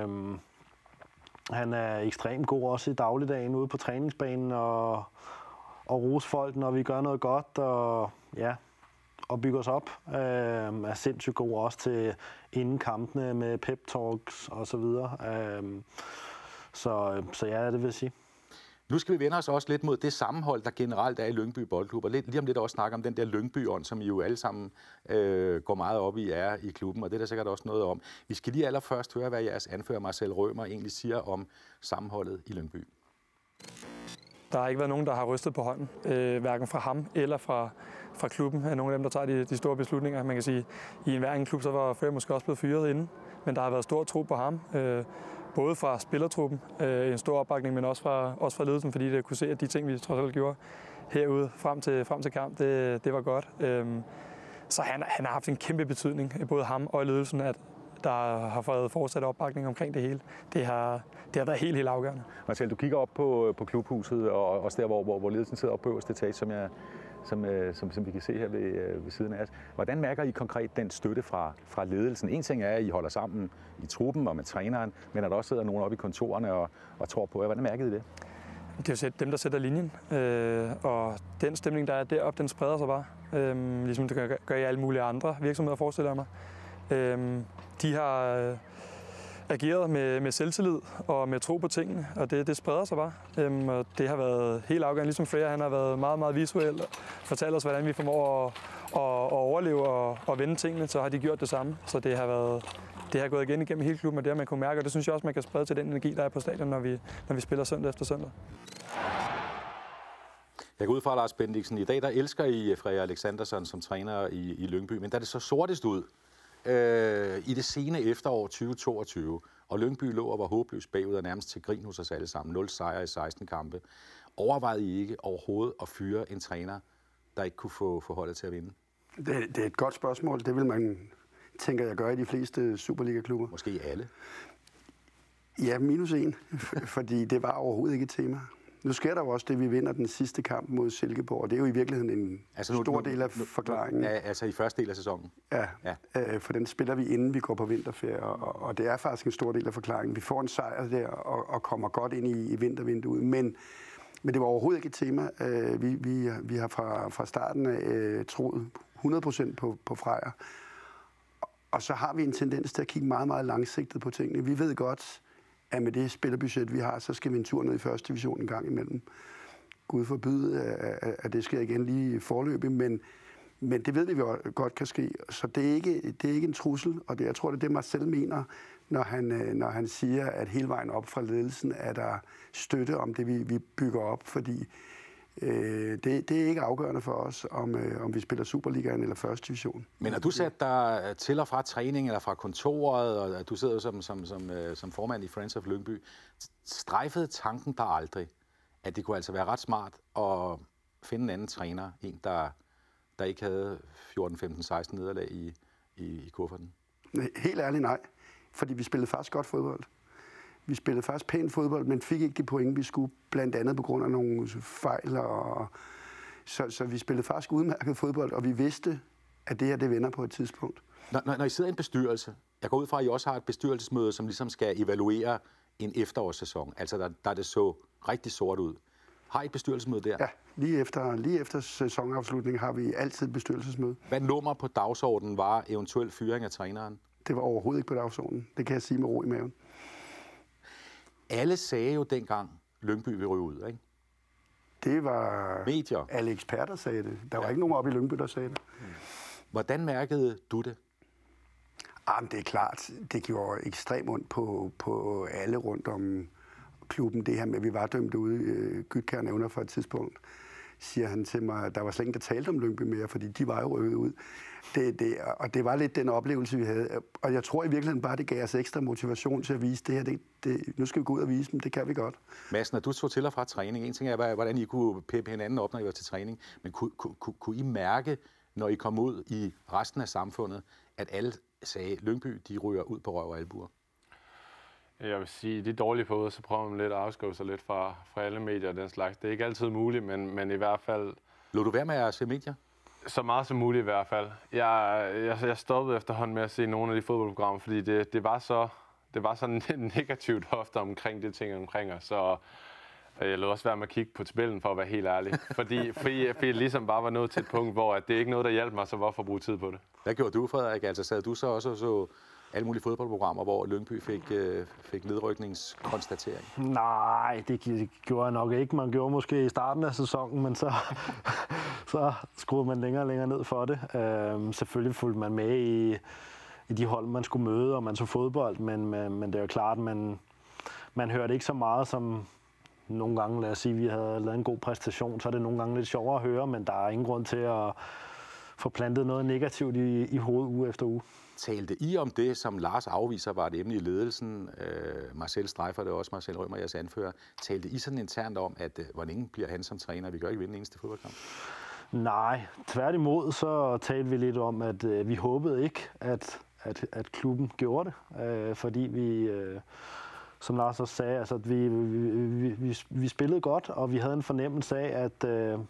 Han er ekstremt god også i dagligdagen ude på træningsbanen og rose folk, når vi gør noget godt. Og ja, at bygge os op. Er sindssygt gode også til inden kampene med pep talks og så videre. Så ja, det vil jeg sige. Nu skal vi vende os også lidt mod det sammenhold, der generelt er i Lyngby Boldklub, og lige om lidt også snakke om den der Lyngby-ånd, som I jo alle sammen går meget op i, er i klubben, og det er der sikkert også noget om. Vi skal lige allerførst høre, hvad jeres anfører Marcel Rømer egentlig siger om sammenholdet i Lyngby. Der har ikke været nogen, der har rystet på hånden, hverken fra ham eller fra klubben. Nogle af dem, der tager de store beslutninger. Man kan sige, i enhver en klub, så var Frøer måske også blevet fyret inden, men der har været stor tro på ham. Både fra spillertruppen, en stor opbakning, men også fra ledelsen, fordi det kunne se, at de ting, vi trods alt gjorde herude frem til kamp, det var godt. Så han har haft en kæmpe betydning, både ham og ledelsen, at der har fået fortsat opbakning omkring det hele. Det har været helt afgørende. Marcel, du kigger op på klubhuset, og også der, hvor ledelsen sidder oppe på øverste etage, som vi kan se her ved siden af os. Hvordan mærker I konkret den støtte fra ledelsen? En ting er, at I holder sammen i truppen og med træneren, men at der også sidder nogen oppe i kontorerne og tror på jer. Hvordan mærker I det? Det er jo dem, der sætter linjen, og den stemning, der er deroppe, den spreder sig bare. Ligesom det gør i alle mulige andre virksomheder, forestiller jeg mig. De har ageret med selvtillid og med tro på tingene, og det spreder sig bare. Og det har været helt afgørende. Ligesom Freja, han har været meget, meget visuel og fortalt os, hvordan vi formår at overleve og vende tingene, så har de gjort det samme. Så det har gået igen igennem hele klubben, og det har man kunne mærke, og det synes jeg også, man kan sprede til den energi, der er på stadion, når vi spiller søndag efter søndag. Jeg går ud fra, Lars Bendiksen. I dag der elsker I Freja Alexandersson som træner i Lyngby, men da det så sortest ud i det sene efterår 2022, og Lyngby lå og var håbløst bagud og nærmest til grin hos os alle sammen, 0 sejre i 16 kampe, overvejede I ikke overhovedet at fyre en træner, der ikke kunne få holdet til at vinde? Det er et godt spørgsmål. Det vil man, tænker jeg, gøre i de fleste Superliga-klubber. Måske alle? Ja, -1, fordi det var overhovedet ikke et tema. Nu sker der jo også det, vi vinder den sidste kamp mod Silkeborg, og det er jo i virkeligheden en stor del af forklaringen. Ja, altså i første del af sæsonen? Ja. For den spiller vi, inden vi går på vinterferie, og det er faktisk en stor del af forklaringen. Vi får en sejr der og kommer godt ind i vintervinduet, men det var overhovedet ikke et tema. Vi har fra starten troet 100% på Freja, og så har vi en tendens til at kigge meget, meget langsigtet på tingene. Vi ved godt, at med det spillerbudget, vi har, så skal vi en tur ned i første division en gang imellem. Gud forbyde, at det sker igen lige forløbig, men det ved vi godt kan ske. Så det er ikke en trussel, og jeg tror, det er det, Marcel mener, når han siger, at hele vejen op fra ledelsen er der støtte om det, vi bygger op, fordi det er ikke afgørende for os, om vi spiller Superligaen eller første division. Men har du sat dig til og fra træning eller fra kontoret, og du sidder jo som formand i Friends of Lyngby, strejfede tanken der aldrig, at det kunne altså være ret smart at finde en anden træner, en der ikke havde 14, 15, 16 nederlag i kufferten? Helt ærligt nej, fordi vi spillede faktisk godt fodbold. Vi spillede faktisk pænt fodbold, men fik ikke de point, vi skulle, blandt andet på grund af nogle fejl. Så vi spillede faktisk udmærket fodbold, og vi vidste, at det her, det vender på et tidspunkt. Når I sidder i en bestyrelse, jeg går ud fra, at I også har et bestyrelsesmøde, som ligesom skal evaluere en efterårssæson, altså der det så rigtig sort ud. Har I et bestyrelsesmøde der? Ja, lige efter sæsonafslutningen har vi altid et bestyrelsesmøde. Hvad nummer på dagsordenen var eventuel fyring af træneren? Det var overhovedet ikke på dagsordenen. Det kan jeg sige med ro i maven. Alle sagde jo dengang, Lyngby vil ryge ud, ikke? Det var medier. Alle eksperter sagde det. Der var ikke nogen oppe i Lyngby, der sagde det. Hvordan mærkede du det? Det er klart, det gjorde ekstremt ondt på alle rundt om klubben. Det her med, at vi var dømt ude, Gytkær nævner for et tidspunkt, siger han til mig, der var slet ingen, der talte om Lyngby mere, fordi de var jo rykket ud. Og det var lidt den oplevelse, vi havde. Og jeg tror i virkeligheden bare, det gav os ekstra motivation til at vise det her. Nu skal vi gå ud og vise dem, det kan vi godt. Madsen, når du tog til og fra træning, en ting er, hvordan I kunne peppe hinanden op, når I var til træning, men kunne I mærke, når I kom ud i resten af samfundet, at alle sagde, Lyngby, de ryger ud på røv og albuer? Jeg vil sige, de er dårlige på ud, så prøver man lidt at afskrive sig lidt fra alle medier og den slags. Det er ikke altid muligt, men i hvert fald... Lå du være med at se medier? Så meget som muligt i hvert fald. Jeg stoppede efterhånden med at se nogle af de fodboldprogrammer, fordi det var så negativt ofte omkring de ting omkring os. Så Jeg lod også være med at kigge på tabellen, for at være helt ærlig. Fordi jeg ligesom bare var nået til et punkt, hvor at det ikke noget, der hjalp mig, så hvorfor bruge tid på det? Hvad gjorde du, Frederik? Altså sad du så også så alle mulige fodboldprogrammer, hvor Lyngby fik nedrykningskonstatering? Nej, det gjorde jeg nok ikke. Man gjorde måske i starten af sæsonen, men så skruede man længere og længere ned for det. Selvfølgelig fulgte man med i de hold, man skulle møde, og man så fodbold, men det er jo klart, man hørte ikke så meget som nogle gange. Lad os sige, at vi havde lavet en god præstation, så er det nogle gange lidt sjovere at høre, men der er ingen grund til at få plantet noget negativt i hovedet uge efter uge. Talte I om det, som Lars afviser, var et emne i ledelsen? Marcel Streifer, det er også Marcel Rømer, jeres anfører. Talte I sådan internt om, at hvor længe bliver han som træner? Vi kan ikke vinde eneste fodboldkamp. Nej, tværtimod så talte vi lidt om, at vi håbede ikke, at klubben gjorde det. Fordi vi, som Lars også sagde, altså, at vi spillede godt, og vi havde en fornemmelse af, at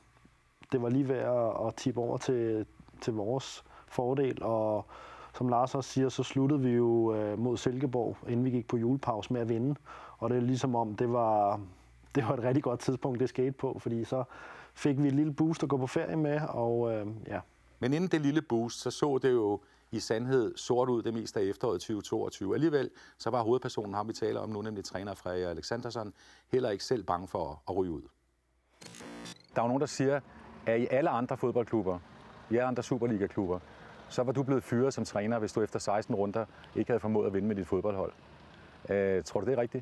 det var lige ved at tippe over til vores fordel. Og som Lars også siger, så sluttede vi jo mod Silkeborg, inden vi gik på julepause, med at vinde. Og det er ligesom om, det var et rigtig godt tidspunkt, det skete på, fordi så fik vi et lille boost at gå på ferie med, og ja. Men inden det lille boost, så det jo i sandhed sort ud det meste af efteråret 2022. Alligevel så var hovedpersonen, ham vi taler om nu, nemlig træner Freja Alexandersson, heller ikke selv bange for at ryge ud. Der er jo nogen, der siger, at i alle andre fodboldklubber, i alle andre Superliga-klubber, så var du blevet fyret som træner, hvis du efter 16 runder ikke havde formået at vinde med dit fodboldhold. Tror du, det er rigtigt?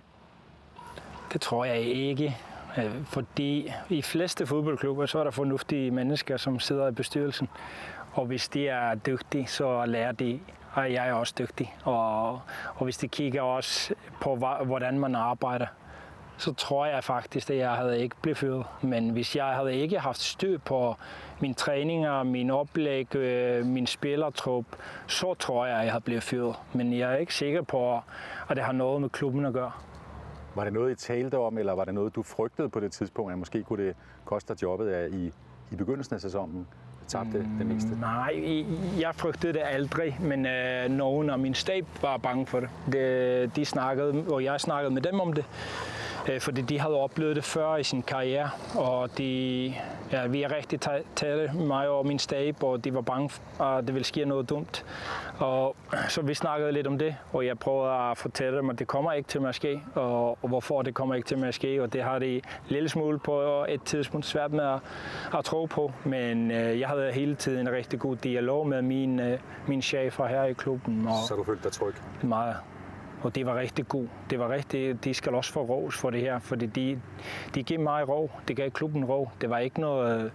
Det tror jeg ikke. Fordi i fleste fodboldklubber, så er der fornuftige mennesker, som sidder i bestyrelsen. Og hvis de er dygtige, så lærer de, og jeg er også dygtig. Og hvis de kigger også på, hvordan man arbejder, så tror jeg faktisk, at jeg havde ikke blevet fyret. Men hvis jeg havde ikke haft styr på mine træninger, min oplæg, min spillertrup, så tror jeg, at jeg havde blevet fyret. Men jeg er ikke sikker på, at det har noget med klubben at gøre. Var det noget, I talte om, eller var det noget, du frygtede på det tidspunkt, at måske kunne det koste dig jobbet at i begyndelsen af sæsonen? Tabte det meste? Nej, jeg frygtede det aldrig, men nogen af min stab var bange for det. De snakkede, og jeg snakkede med dem om det, fordi de havde oplevet det før i sin karriere, og vi er rigtig tætte, mig og min stab, og de var bange for, at det ville ske noget dumt. Og så vi snakkede lidt om det, og jeg prøvede at fortælle dem, at det kommer ikke til at ske, og hvorfor det kommer ikke til at ske, og det har de lille smule på et tidspunkt svært med at tro på, men jeg havde hele tiden en rigtig god dialog med min chefer her i klubben. Og så du følte dig tryg? Meget. Og det var rigtig god. De skal også få ros for det her, fordi de gav mig ro. Det gav klubben ro. Det var ikke noget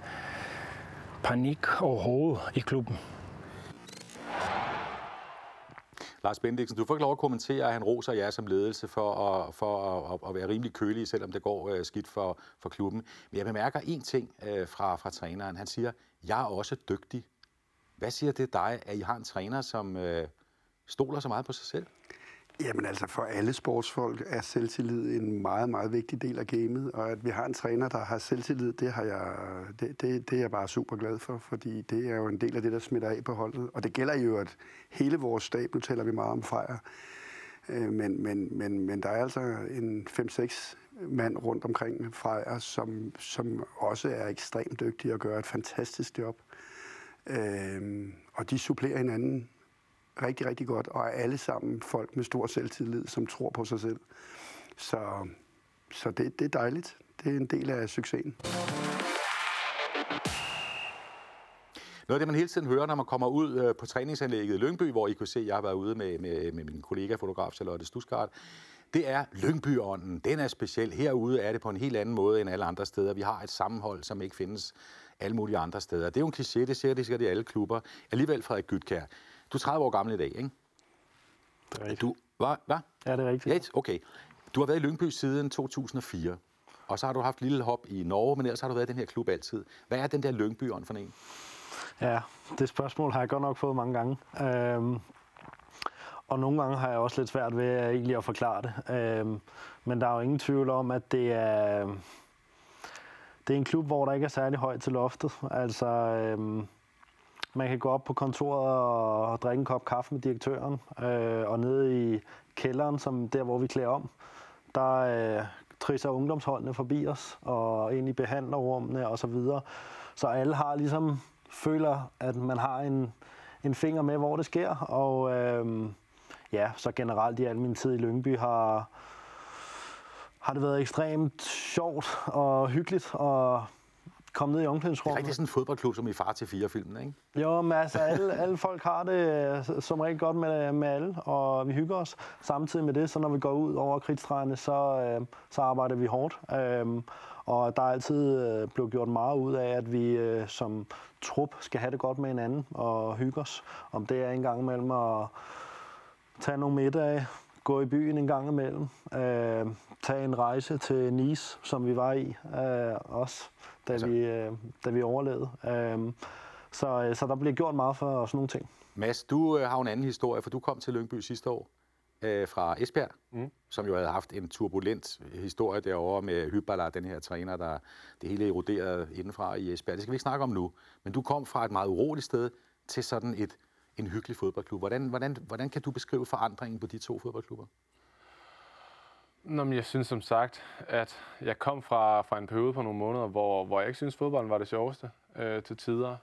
panik overhovedet i klubben. Lars Bendiksen, du får ikke lov at kommentere, at han roser jer som ledelse for at være rimelig kølig, selvom det går skidt for klubben. Men jeg bemærker en ting fra træneren. Han siger, jeg er også dygtig. Hvad siger det dig, at I har en træner, som stoler så meget på sig selv? Jamen altså, for alle sportsfolk er selvtillid en meget, meget vigtig del af gamet, og at vi har en træner, der har selvtillid, det er jeg bare super glad for, fordi det er jo en del af det, der smitter af på holdet. Og det gælder jo, at hele vores stab, nu taler vi meget om Freja, men der er altså en 5-6 mand rundt omkring Freja, som også er ekstremt dygtige og gør et fantastisk job. Og de supplerer hinanden rigtig, rigtig godt, og er alle sammen folk med stor selvtillid, som tror på sig selv. Så det er dejligt. Det er en del af succesen. Noget af det, man hele tiden hører, når man kommer ud på træningsanlægget i Lyngby, hvor I kunne se, at jeg har været ude med min kollega, fotograf Charlotte Studsgaard, det er Lyngby-ånden. Den er speciel. Herude er det på en helt anden måde end alle andre steder. Vi har et sammenhold, som ikke findes alle mulige andre steder. Det er jo en kliché, det siger det i alle klubber. Alligevel, Frederik Gytkjær, du er 30 år gammel i dag, ikke? Det er rigtigt. Hvad? Ja, det er rigtigt. Ja, okay. Du har været i Lyngby siden 2004, og så har du haft et lille hop i Norge, men ellers har du været i den her klub altid. Hvad er den der Lyngby-ånd for en? Ja, det spørgsmål har jeg godt nok fået mange gange. Og nogle gange har jeg også lidt svært ved egentlig at forklare det. Men der er jo ingen tvivl om, at det er en klub, hvor der ikke er særlig højt til loftet. Altså, man kan gå op på kontoret og drikke en kop kaffe med direktøren. Og nede i kælderen, som der, hvor vi klæder om, der trisser ungdomsholdene forbi os og ind i behandlerrummene og så videre. Så alle har ligesom føler, at man har en finger med, hvor det sker. Og så generelt i al min tid i Lyngby har det været ekstremt sjovt og hyggeligt og komme ned i omklædningsrummet. Det er rigtig sådan en fodboldklub, som i Far til 4-filmen, ikke? Jo, men altså alle folk har det som rigtig godt med alle, og vi hygger os. Samtidig med det, så når vi går ud over kridtstregerne, så arbejder vi hårdt. Og der er altid blevet gjort meget ud af, at vi som trup skal have det godt med hinanden og hygge os. Om det er en gang imellem at tage nogle middage, gå i byen en gang imellem, tage en rejse til Nice, som vi var i også, da vi overlevede. Så der bliver gjort meget for sådan nogle ting. Mads, du har en anden historie, for du kom til Lyngby sidste år fra Esbjerg, som jo havde haft en turbulent historie derovre med Hyballa, den her træner, der det hele eroderede indenfra i Esbjerg. Det skal vi ikke snakke om nu, men du kom fra et meget uroligt sted til sådan en hyggelig fodboldklub. Hvordan kan du beskrive forandringen på de to fodboldklubber? Nå, men jeg synes som sagt, at jeg kom fra en periode på nogle måneder, hvor jeg ikke synes fodbolden var det sjoveste til tider.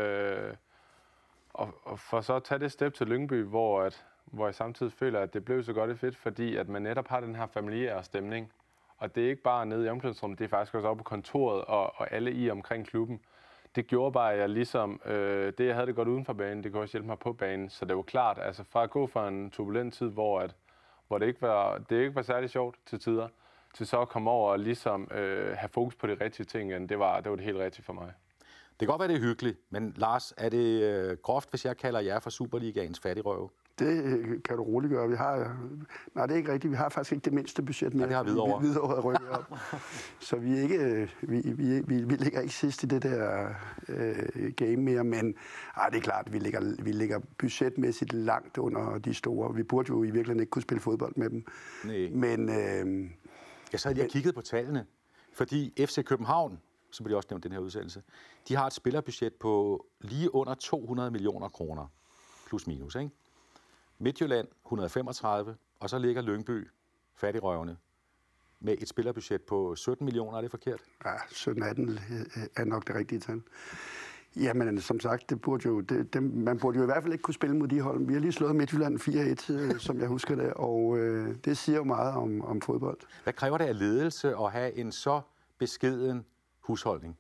Og for så at tage det step til Lyngby, hvor jeg samtidig føler, at det blev så godt og fedt, fordi at man netop har den her familiære stemning. Og det er ikke bare nede i omklædningsrummet, det er faktisk også oppe på kontoret og alle i omkring klubben. Det gjorde bare, at jeg ligesom, det jeg havde det godt uden for banen, det kunne også hjælpe mig på banen. Så det var klart, altså fra at gå fra en turbulent tid, hvor det ikke var særlig sjovt til tider, til så at komme over og ligesom have fokus på de rigtige ting, det var det helt rigtigt for mig. Det kan godt være, det er hyggeligt, men Lars, er det groft, hvis jeg kalder jer for Superligaens fattigrøve? Det kan du roligt gøre. Nej, det er ikke rigtigt. Vi har faktisk ikke det mindste budget med. Ja, det har Hvidovre. Hvidovre rykket op. Så vi er ikke, vi ligger ikke sidst i det der game mere, men det er klart, vi ligger budgetmæssigt langt under de store. Vi burde jo i virkeligheden ikke kunne spille fodbold med dem. Nej. Men jeg sad lige og kiggede på tallene, fordi FC København, som bliver også nævnt i den her udsendelse, de har et spillerbudget på lige under 200 millioner kroner, plus minus, ikke? Midtjylland 135, og så ligger Lyngby, fattigrøvene, med et spillerbudget på 17 millioner. Er det forkert? Ja, 17-18 er nok det rigtige tal. Jamen, som sagt, man burde jo i hvert fald ikke kunne spille mod de hold. Vi har lige slået Midtjylland 4-1, som jeg husker det, og det siger jo meget om fodbold. Hvad kræver det af ledelse at have en så beskeden husholdning?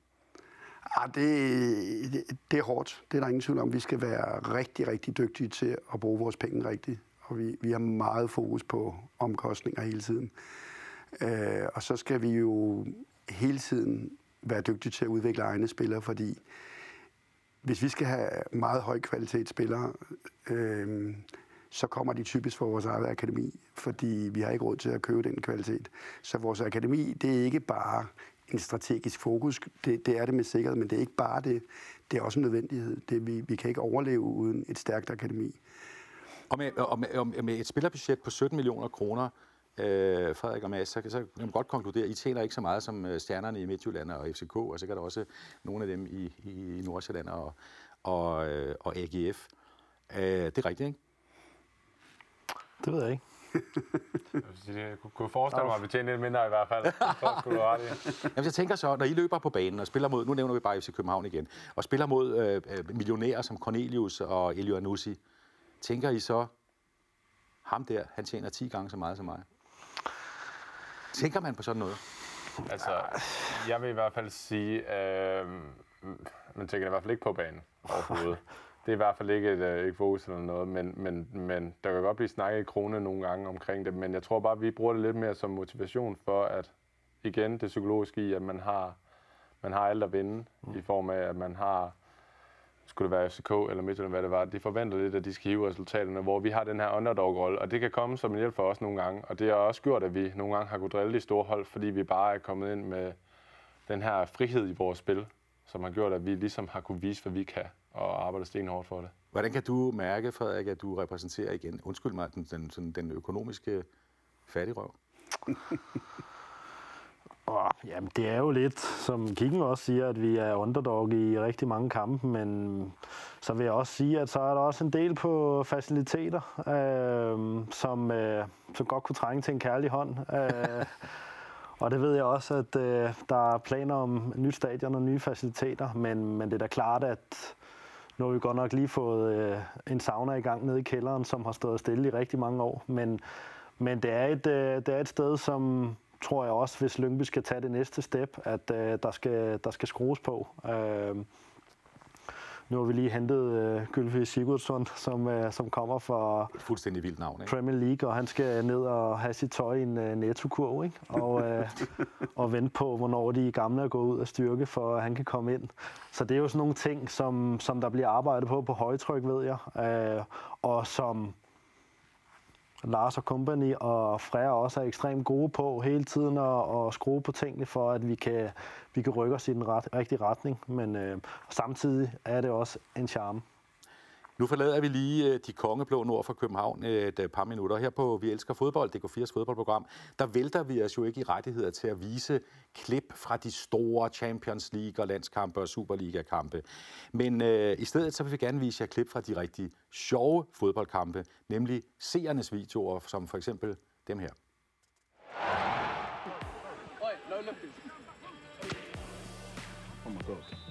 Det er hårdt. Det er der ingen tvivl om. Vi skal være rigtig, rigtig dygtige til at bruge vores penge rigtigt. Og vi har meget fokus på omkostninger hele tiden. Og så skal vi jo hele tiden være dygtige til at udvikle egne spillere, fordi hvis vi skal have meget høj kvalitet spillere, så kommer de typisk fra vores eget akademi, fordi vi har ikke råd til at købe den kvalitet. Så vores akademi, det er ikke bare en strategisk fokus. Det er det med sikkerhed, men det er ikke bare det. Det er også en nødvendighed. Vi kan ikke overleve uden et stærkt akademi. Og med et spillerbudget på 17 millioner kroner, Frederik og Mads, så kan man godt konkludere, at I tjener ikke så meget som stjernerne i Midtjylland og FCK, og så kan der også nogle af dem i Nordsjælland og AGF. Det er rigtigt, ikke? Det ved jeg ikke. Jeg kunne forestille mig, at vi tjener lidt mindre i hvert fald. Jamen, jeg tænker så, når I løber på banen og spiller mod, nu nævner vi bare FC København igen, og spiller mod millionærer som Cornelius og Elio Anussi, tænker I så, ham der, han tjener 10 gange så meget som mig? Tænker man på sådan noget? Altså, jeg vil i hvert fald sige, man tænker i hvert fald ikke på banen overhovedet. Det er i hvert fald ikke et fokus eller noget, men der kan godt blive snakket i kroner nogle gange omkring det, men jeg tror bare, at vi bruger det lidt mere som motivation for, at igen det psykologiske i, at man har alt at vinde, i form af, at man har, skulle det være FCK eller Midtjylland, hvad det var, de forventer lidt, at de skal hive resultaterne, hvor vi har den her underdog-rolle, og det kan komme som en hjælp for os nogle gange, og det har også gjort, at vi nogle gange har kunnet drille de store hold, fordi vi bare er kommet ind med den her frihed i vores spil, som har gjort, at vi ligesom har kunne vise, hvad vi kan, og arbejde stenhårdt for det. Hvordan kan du mærke, Frederik, at du repræsenterer igen, undskyld mig, den økonomiske fattigrøv? Jamen, det er jo lidt, som Kicken også siger, at vi er underdog i rigtig mange kampe, men så vil jeg også sige, at så er der også en del på faciliteter, som godt kunne trænge til en kærlig hånd. Og det ved jeg også, at der er planer om nyt stadion og nye faciliteter, men det er da klart, at nu har vi godt nok lige fået en sauna i gang nede i kælderen, som har stået stille i rigtig mange år. Men det er et sted, som tror jeg også, hvis Lyngby skal tage det næste step, at der skal skrues på. Nu har vi lige hentet Gylfi Sigurdsson, som kommer fra et fuldstændig vildt navn, ikke? Premier League, og han skal ned og have sit tøj i en nettokurv, ikke? Og vente på, hvornår de gamle er gået ud af styrke, for at han kan komme ind. Så det er jo sådan nogle ting, som der bliver arbejdet på højtryk, ved jeg, og som Lars og company og Freja også er ekstremt gode på hele tiden at skrue på tingene, for at vi kan rykke os i den rigtige retning. Men samtidig er det også en charme. Nu forlader vi lige de kongeblå nord for København et par minutter. Her på Vi Elsker Fodbold, DK4's fodboldprogram, der vælter vi os jo ikke i rettigheder til at vise klip fra de store Champions League og landskampe og Superliga-kampe. Men i stedet så vil vi gerne vise jer klip fra de rigtig sjove fodboldkampe, nemlig seernes videoer, som for eksempel dem her. Oh my God.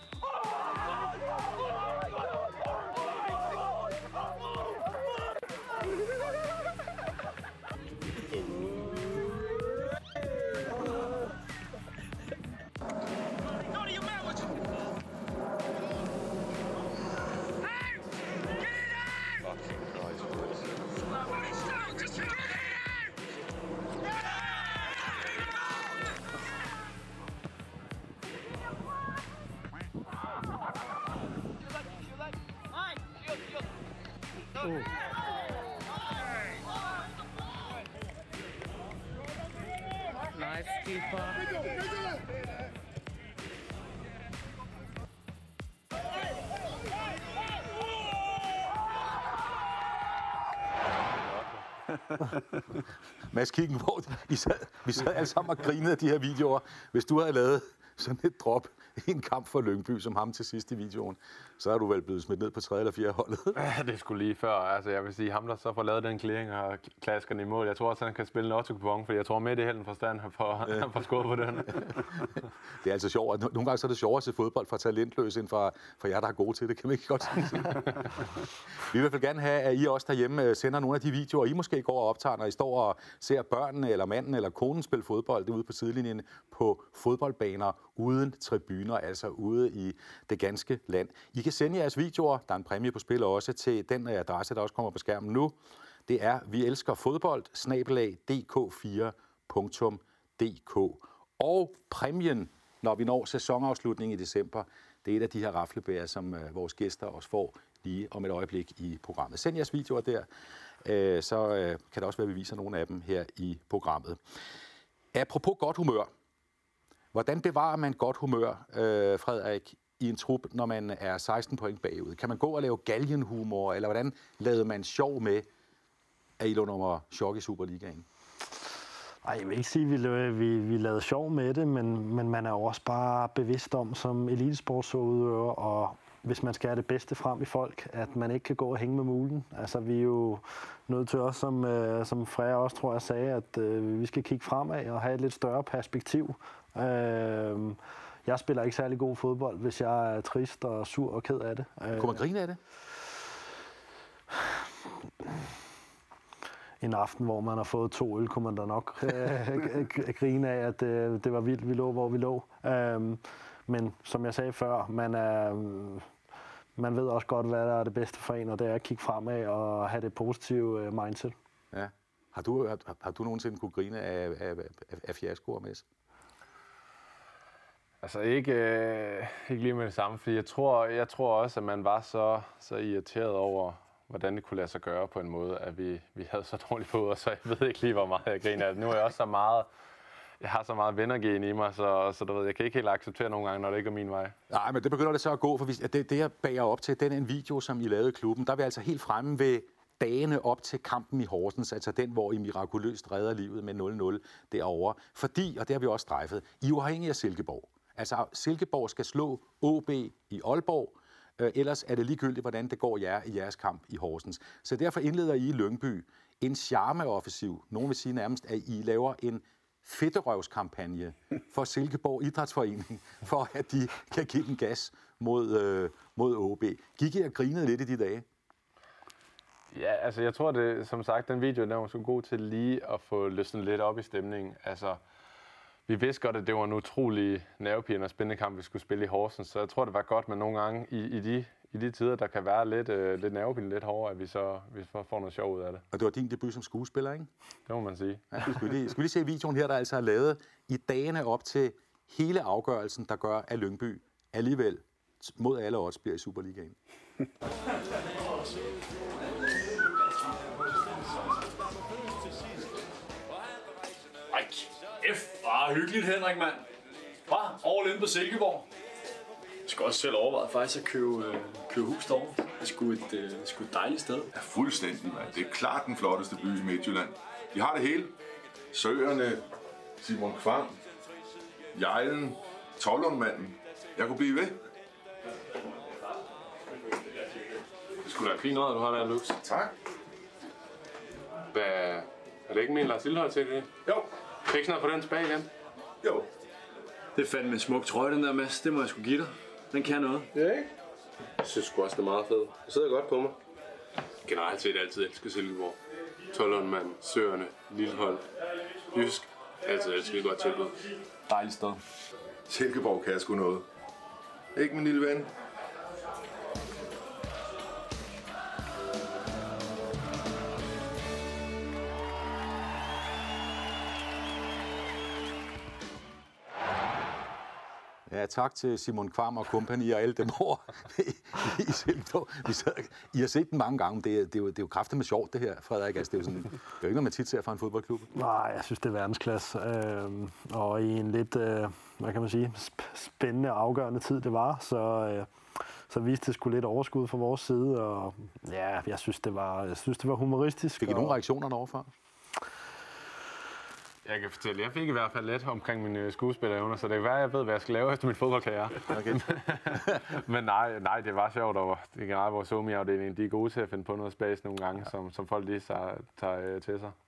Nice keeper. Mads Kicken, hvor vi sad alle sammen og grinede af de her videoer. Hvis du havde lavet sådan et drop i en kamp for Lyngby, som ham til sidst i videoen, så er du vel blevet smidt ned på 3. eller 4. holdet. Ja, det skulle lige før. Altså, jeg vil sige, ham der så får lavet den clearing og klaskerne i mål. Jeg tror også, han kan spille en 8-kupon, fordi jeg tror med i helden forstand, han får skåret på den. Det er altså sjovt. Nogle gange så er det sjovere at se fodbold fra talentløs, end for jer, der er gode til det. Kan vi ikke godt sige. Vi vil i hvert fald gerne have, at I også derhjemme sender nogle af de videoer, I måske går og optager, når I står og ser børnene, eller manden, eller konen spille fodbold ude på sidelinjen på fodboldbaner uden tribuner, altså ude i det ganske land. I kan sende jeres videoer, der er en præmie på spil også, til den adresse, der også kommer på skærmen nu. Det er vielsker.fodbold@dk4.dk. Og præmien, når vi når sæsonafslutningen i december, det er et af de her raflebæger, som vores gæster også får lige om et øjeblik i programmet. Send jeres videoer der, så kan det også være, at vi viser nogle af dem her i programmet. Apropos godt humør. Hvordan bevarer man godt humør, Frederik, i en trup, når man er 16 point bagud? Kan man gå og lave galgenhumor, eller hvordan lavede man sjov med, at I lå nummer chok i Superligaen? Nej, jeg vil ikke sige, at vi lavede sjov med det, men man er jo også bare bevidst om som elitesportsudøver, og hvis man skal have det bedste frem i folk, at man ikke kan gå og hænge med mulen. Altså, vi er jo nødt til også, som Freja også tror jeg sagde, at vi skal kigge fremad og have et lidt større perspektiv. Jeg spiller ikke særlig god fodbold, hvis jeg er trist og sur og ked af det. Kunne man grine af det? En aften, hvor man har fået 2 øl, kunne man da nok grine af, at det var vildt, vi lå, hvor vi lå. Men som jeg sagde før, man ved også godt, hvad der er det bedste for en, og det er at kigge fremad og have det positive mindset. Ja. Har du nogensinde kunne grine af fiaskoer, Mads? Altså ikke lige med det samme, fordi jeg tror også, at man var så irriteret over, hvordan det kunne lade sig gøre på en måde, at vi havde så dårligt på, og så jeg ved ikke lige, hvor meget jeg griner af det. Nu er jeg også jeg har så meget vennergen i mig, så du ved, jeg kan ikke helt acceptere nogle gange, når det ikke er min vej. Nej, men det begynder det så at gå, for det jeg bager op til, den er en video, som I lavede i klubben. Der er vi altså helt fremme ved dagene op til kampen i Horsens, altså den, hvor I mirakuløst redder livet med 0-0 derovre. Fordi, og det har vi også strejfet, I er uafhængige af Silkeborg. Altså, Silkeborg skal slå OB i Aalborg, ellers er det ligegyldigt, hvordan det går jer i jeres kamp i Horsens. Så derfor indleder I Lyngby en charmeoffensiv. Nogen vil sige nærmest, at I laver en fedterøvskampagne for Silkeborg Idrætsforening, for at de kan give den gas mod OB. Gik I og grinede lidt i de dage? Ja, altså jeg tror, det, som sagt, den video der var så god til lige at få løsnet lidt op i stemningen. Altså, vi vidste godt, at det var en utrolig nervepirrende og spændende kamp, vi skulle spille i Horsens, så jeg tror, det var godt, men nogle gange i de tider, der kan være lidt nervepirrende, lidt hårdere, at vi så får noget sjov ud af det. Og det var din debut som skuespiller, ikke? Det må man sige. Ja, skulle lige se videoen her, der altså er lavet i dagene op til hele afgørelsen, der gør, at Lyngby alligevel mod alle odds bliver i Superligaen. Ej, hyggeligt, Henrik, mand. All in på Silkeborg. Jeg skal også selv overveje faktisk at købe hus derovre. Det er sgu et dejligt sted. Ja, fuldstændig, mand. Det er klart den flotteste by i Midtjylland. De har det hele. Søerne, Simon Kvam, Jejlen, Tollundmanden. Jeg kunne blive ved. Det skulle da fint noget, at du har der, Lux. Tak. Er det ikke min Lars Lillehold til det? Jo. Fik sådan noget på den tilbage igen? Jo. Det er fandme en smuk trøje, den der, Mads. Det må jeg sgu give dig. Den kan noget. Ja, ikke? Jeg synes sgu også, det er meget fedt. Det sidder godt på mig. Generelt set altid elsker Silkeborg. Tollundmand, Søerne, Lillehold, Jysk. Altid elsker et godt tilbud. Dejligt sted. Silkeborg kan sgu noget. Ikke, min lille ven? Ja, tak til Simon Kvam og kompagni og alle dem over i Silkeborg. I har set den mange gange. Det er jo kraftedeme sjovt, det her, Frederik. Altså, det er jo ikke noget, man tit ser fra en fodboldklub. Nej, jeg synes, det er verdensklasse. Og i en lidt, hvad kan man sige, spændende og afgørende tid, det var, så viste det sgu lidt overskud fra vores side. Og ja, jeg synes, det var humoristisk. Fik I nogle reaktioner derovre før? Jeg kan fortælle, jeg fik i hvert fald lidt omkring mine skuespillerevner, så det kan være, jeg ved, hvad jeg skal lave efter min fodboldkarriere. Okay. Men nej, det var sjovt, og det er generelt vores somi-afdeling, de er gode til at finde på noget spas nogle gange, som folk lige tager til sig.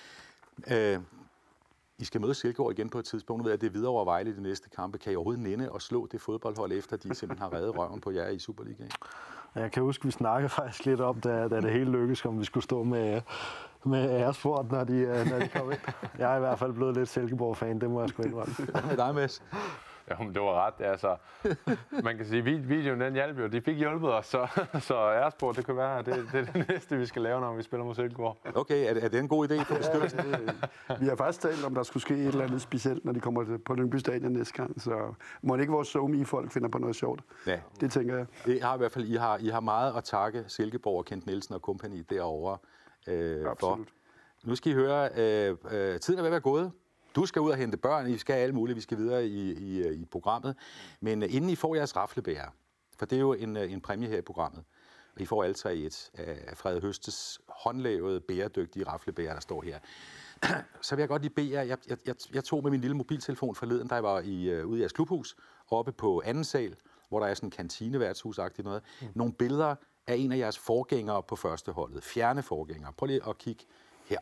I skal møde Silkeborg igen på et tidspunkt. Nu ved jeg, at det er videre over Vejle i de næste kampe. Kan I overhovedet nænde og slå det fodboldhold, efter de simpelthen har reddet røven på jer i Superligaen? Jeg kan huske, vi snakkede faktisk lidt om, da det hele lykkedes, om vi skulle stå med æresport, når de kom ind. Jeg er i hvert fald blevet lidt Silkeborg-fan, det må jeg sgu indrømme. Hvad med dig, Mads? Ja, det var ret. Altså, man kan sige, videoen den hjalp jo. De fik hjulpet os, så æresport, det kan være, det er det næste, vi skal lave, når vi spiller mod Silkeborg. Okay, er det en god idé for bestyrelsen? Vi har faktisk talt om, der skulle ske et eller andet specielt, når de kommer på Lyngby Stadion næste gang. Så må det ikke vores somi-folk finder på noget sjovt? Ja. Det tænker jeg. Det har i hvert fald, I har meget at takke Silkeborg og Kent Nielsen og kompagni derovre for. Nu skal I høre, tiden er ved at være gået. Du skal ud og hente børn, I skal alle mulige, vi skal videre i programmet. Men inden I får jeres raflebæger, for det er jo en præmie her i programmet, og I får alle 3 i et af Frede Høstes håndlavede, bæredygtige raflebæger, der står her. Så vil jeg godt lige bede jer, jeg tog med min lille mobiltelefon forleden, da jeg var ude i jeres klubhus, oppe på anden sal, hvor der er sådan en kantineværtshus-agtigt noget, nogle billeder af en af jeres forgængere på førsteholdet, fjerne forgængere. Prøv lige at kigge her.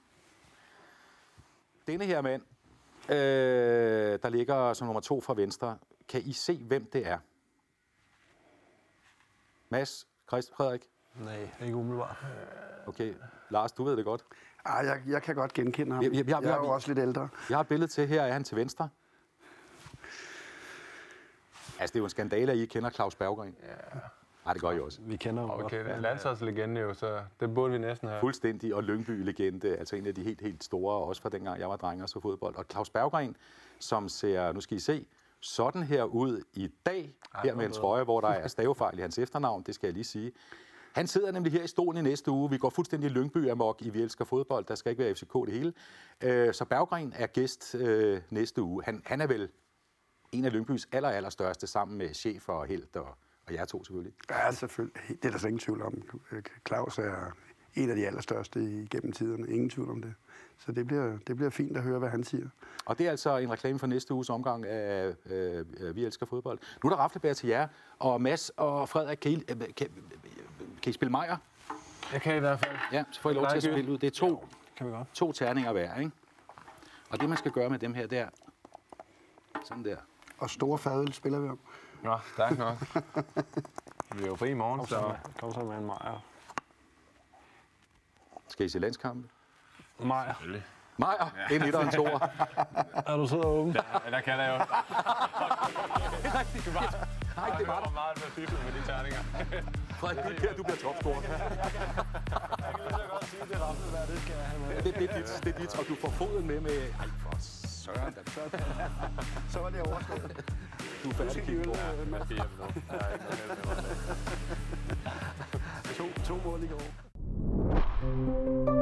Denne her mand, der ligger som nummer 2 fra venstre, kan I se, hvem det er? Mads, Frederik? Nej, ikke umiddelbart. Okay, Lars, du ved det godt. Jeg kan godt genkende ham. Jeg er jo også lidt ældre. Jeg har et billede til her, er han til venstre. Altså, det er jo en skandale, at I kender Claus Berggren. Ja. Nej, det gør I også. Vi kender ham okay, det er landsholdslegende jo, så det burde vi næsten have. Fuldstændig, og Lyngby-legende, altså en af de helt store, også fra dengang jeg var dreng og så fodbold. Og Claus Berggren, som ser, nu skal I se, sådan her ud i dag, her med en trøje, hvor der er stavefejl i hans efternavn, det skal jeg lige sige. Han sidder nemlig her i stolen i næste uge. Vi går fuldstændig Lyngby-amok i Vi Elsker Fodbold. Der skal ikke være FCK det hele. Så Berggren er gæst næste uge. Han er vel en af Lyngbys allerstørste, sammen med chef og helt og jer to selvfølgelig. Ja, selvfølgelig. Det er der så ingen tvivl om. Claus er en af de allerstørste igennem tiderne. Ingen tvivl om det. Så det bliver fint at høre, hvad han siger. Og det er altså en reklame for næste uges omgang af Vi Elsker Fodbold. Nu er der raflebær til jer, og Mads og Frederik, kan I spille Meyer? Jeg kan i hvert fald. Ja, så får I lov til at spille ud. Det er to terninger hver, ikke? Og det, man skal gøre med dem her, det er sådan der. Og store fadøl spiller vi om. Nå, stærkt nok. Vi er jo fri i morgen, så... Kom så med en Meyer. Skal I se landskampe? Meyer. Meyer, en etter og en toer. Er du sød og åben? Der kan jeg jo. Nej, det var der. Meget med fiffel med de terninger. Frederik Gylkjær, du bliver topscorer. Det er dit, og du får foden med. Ej, for søren. Så var det overstået. Du er færdig, Kildgaard. To mål i går.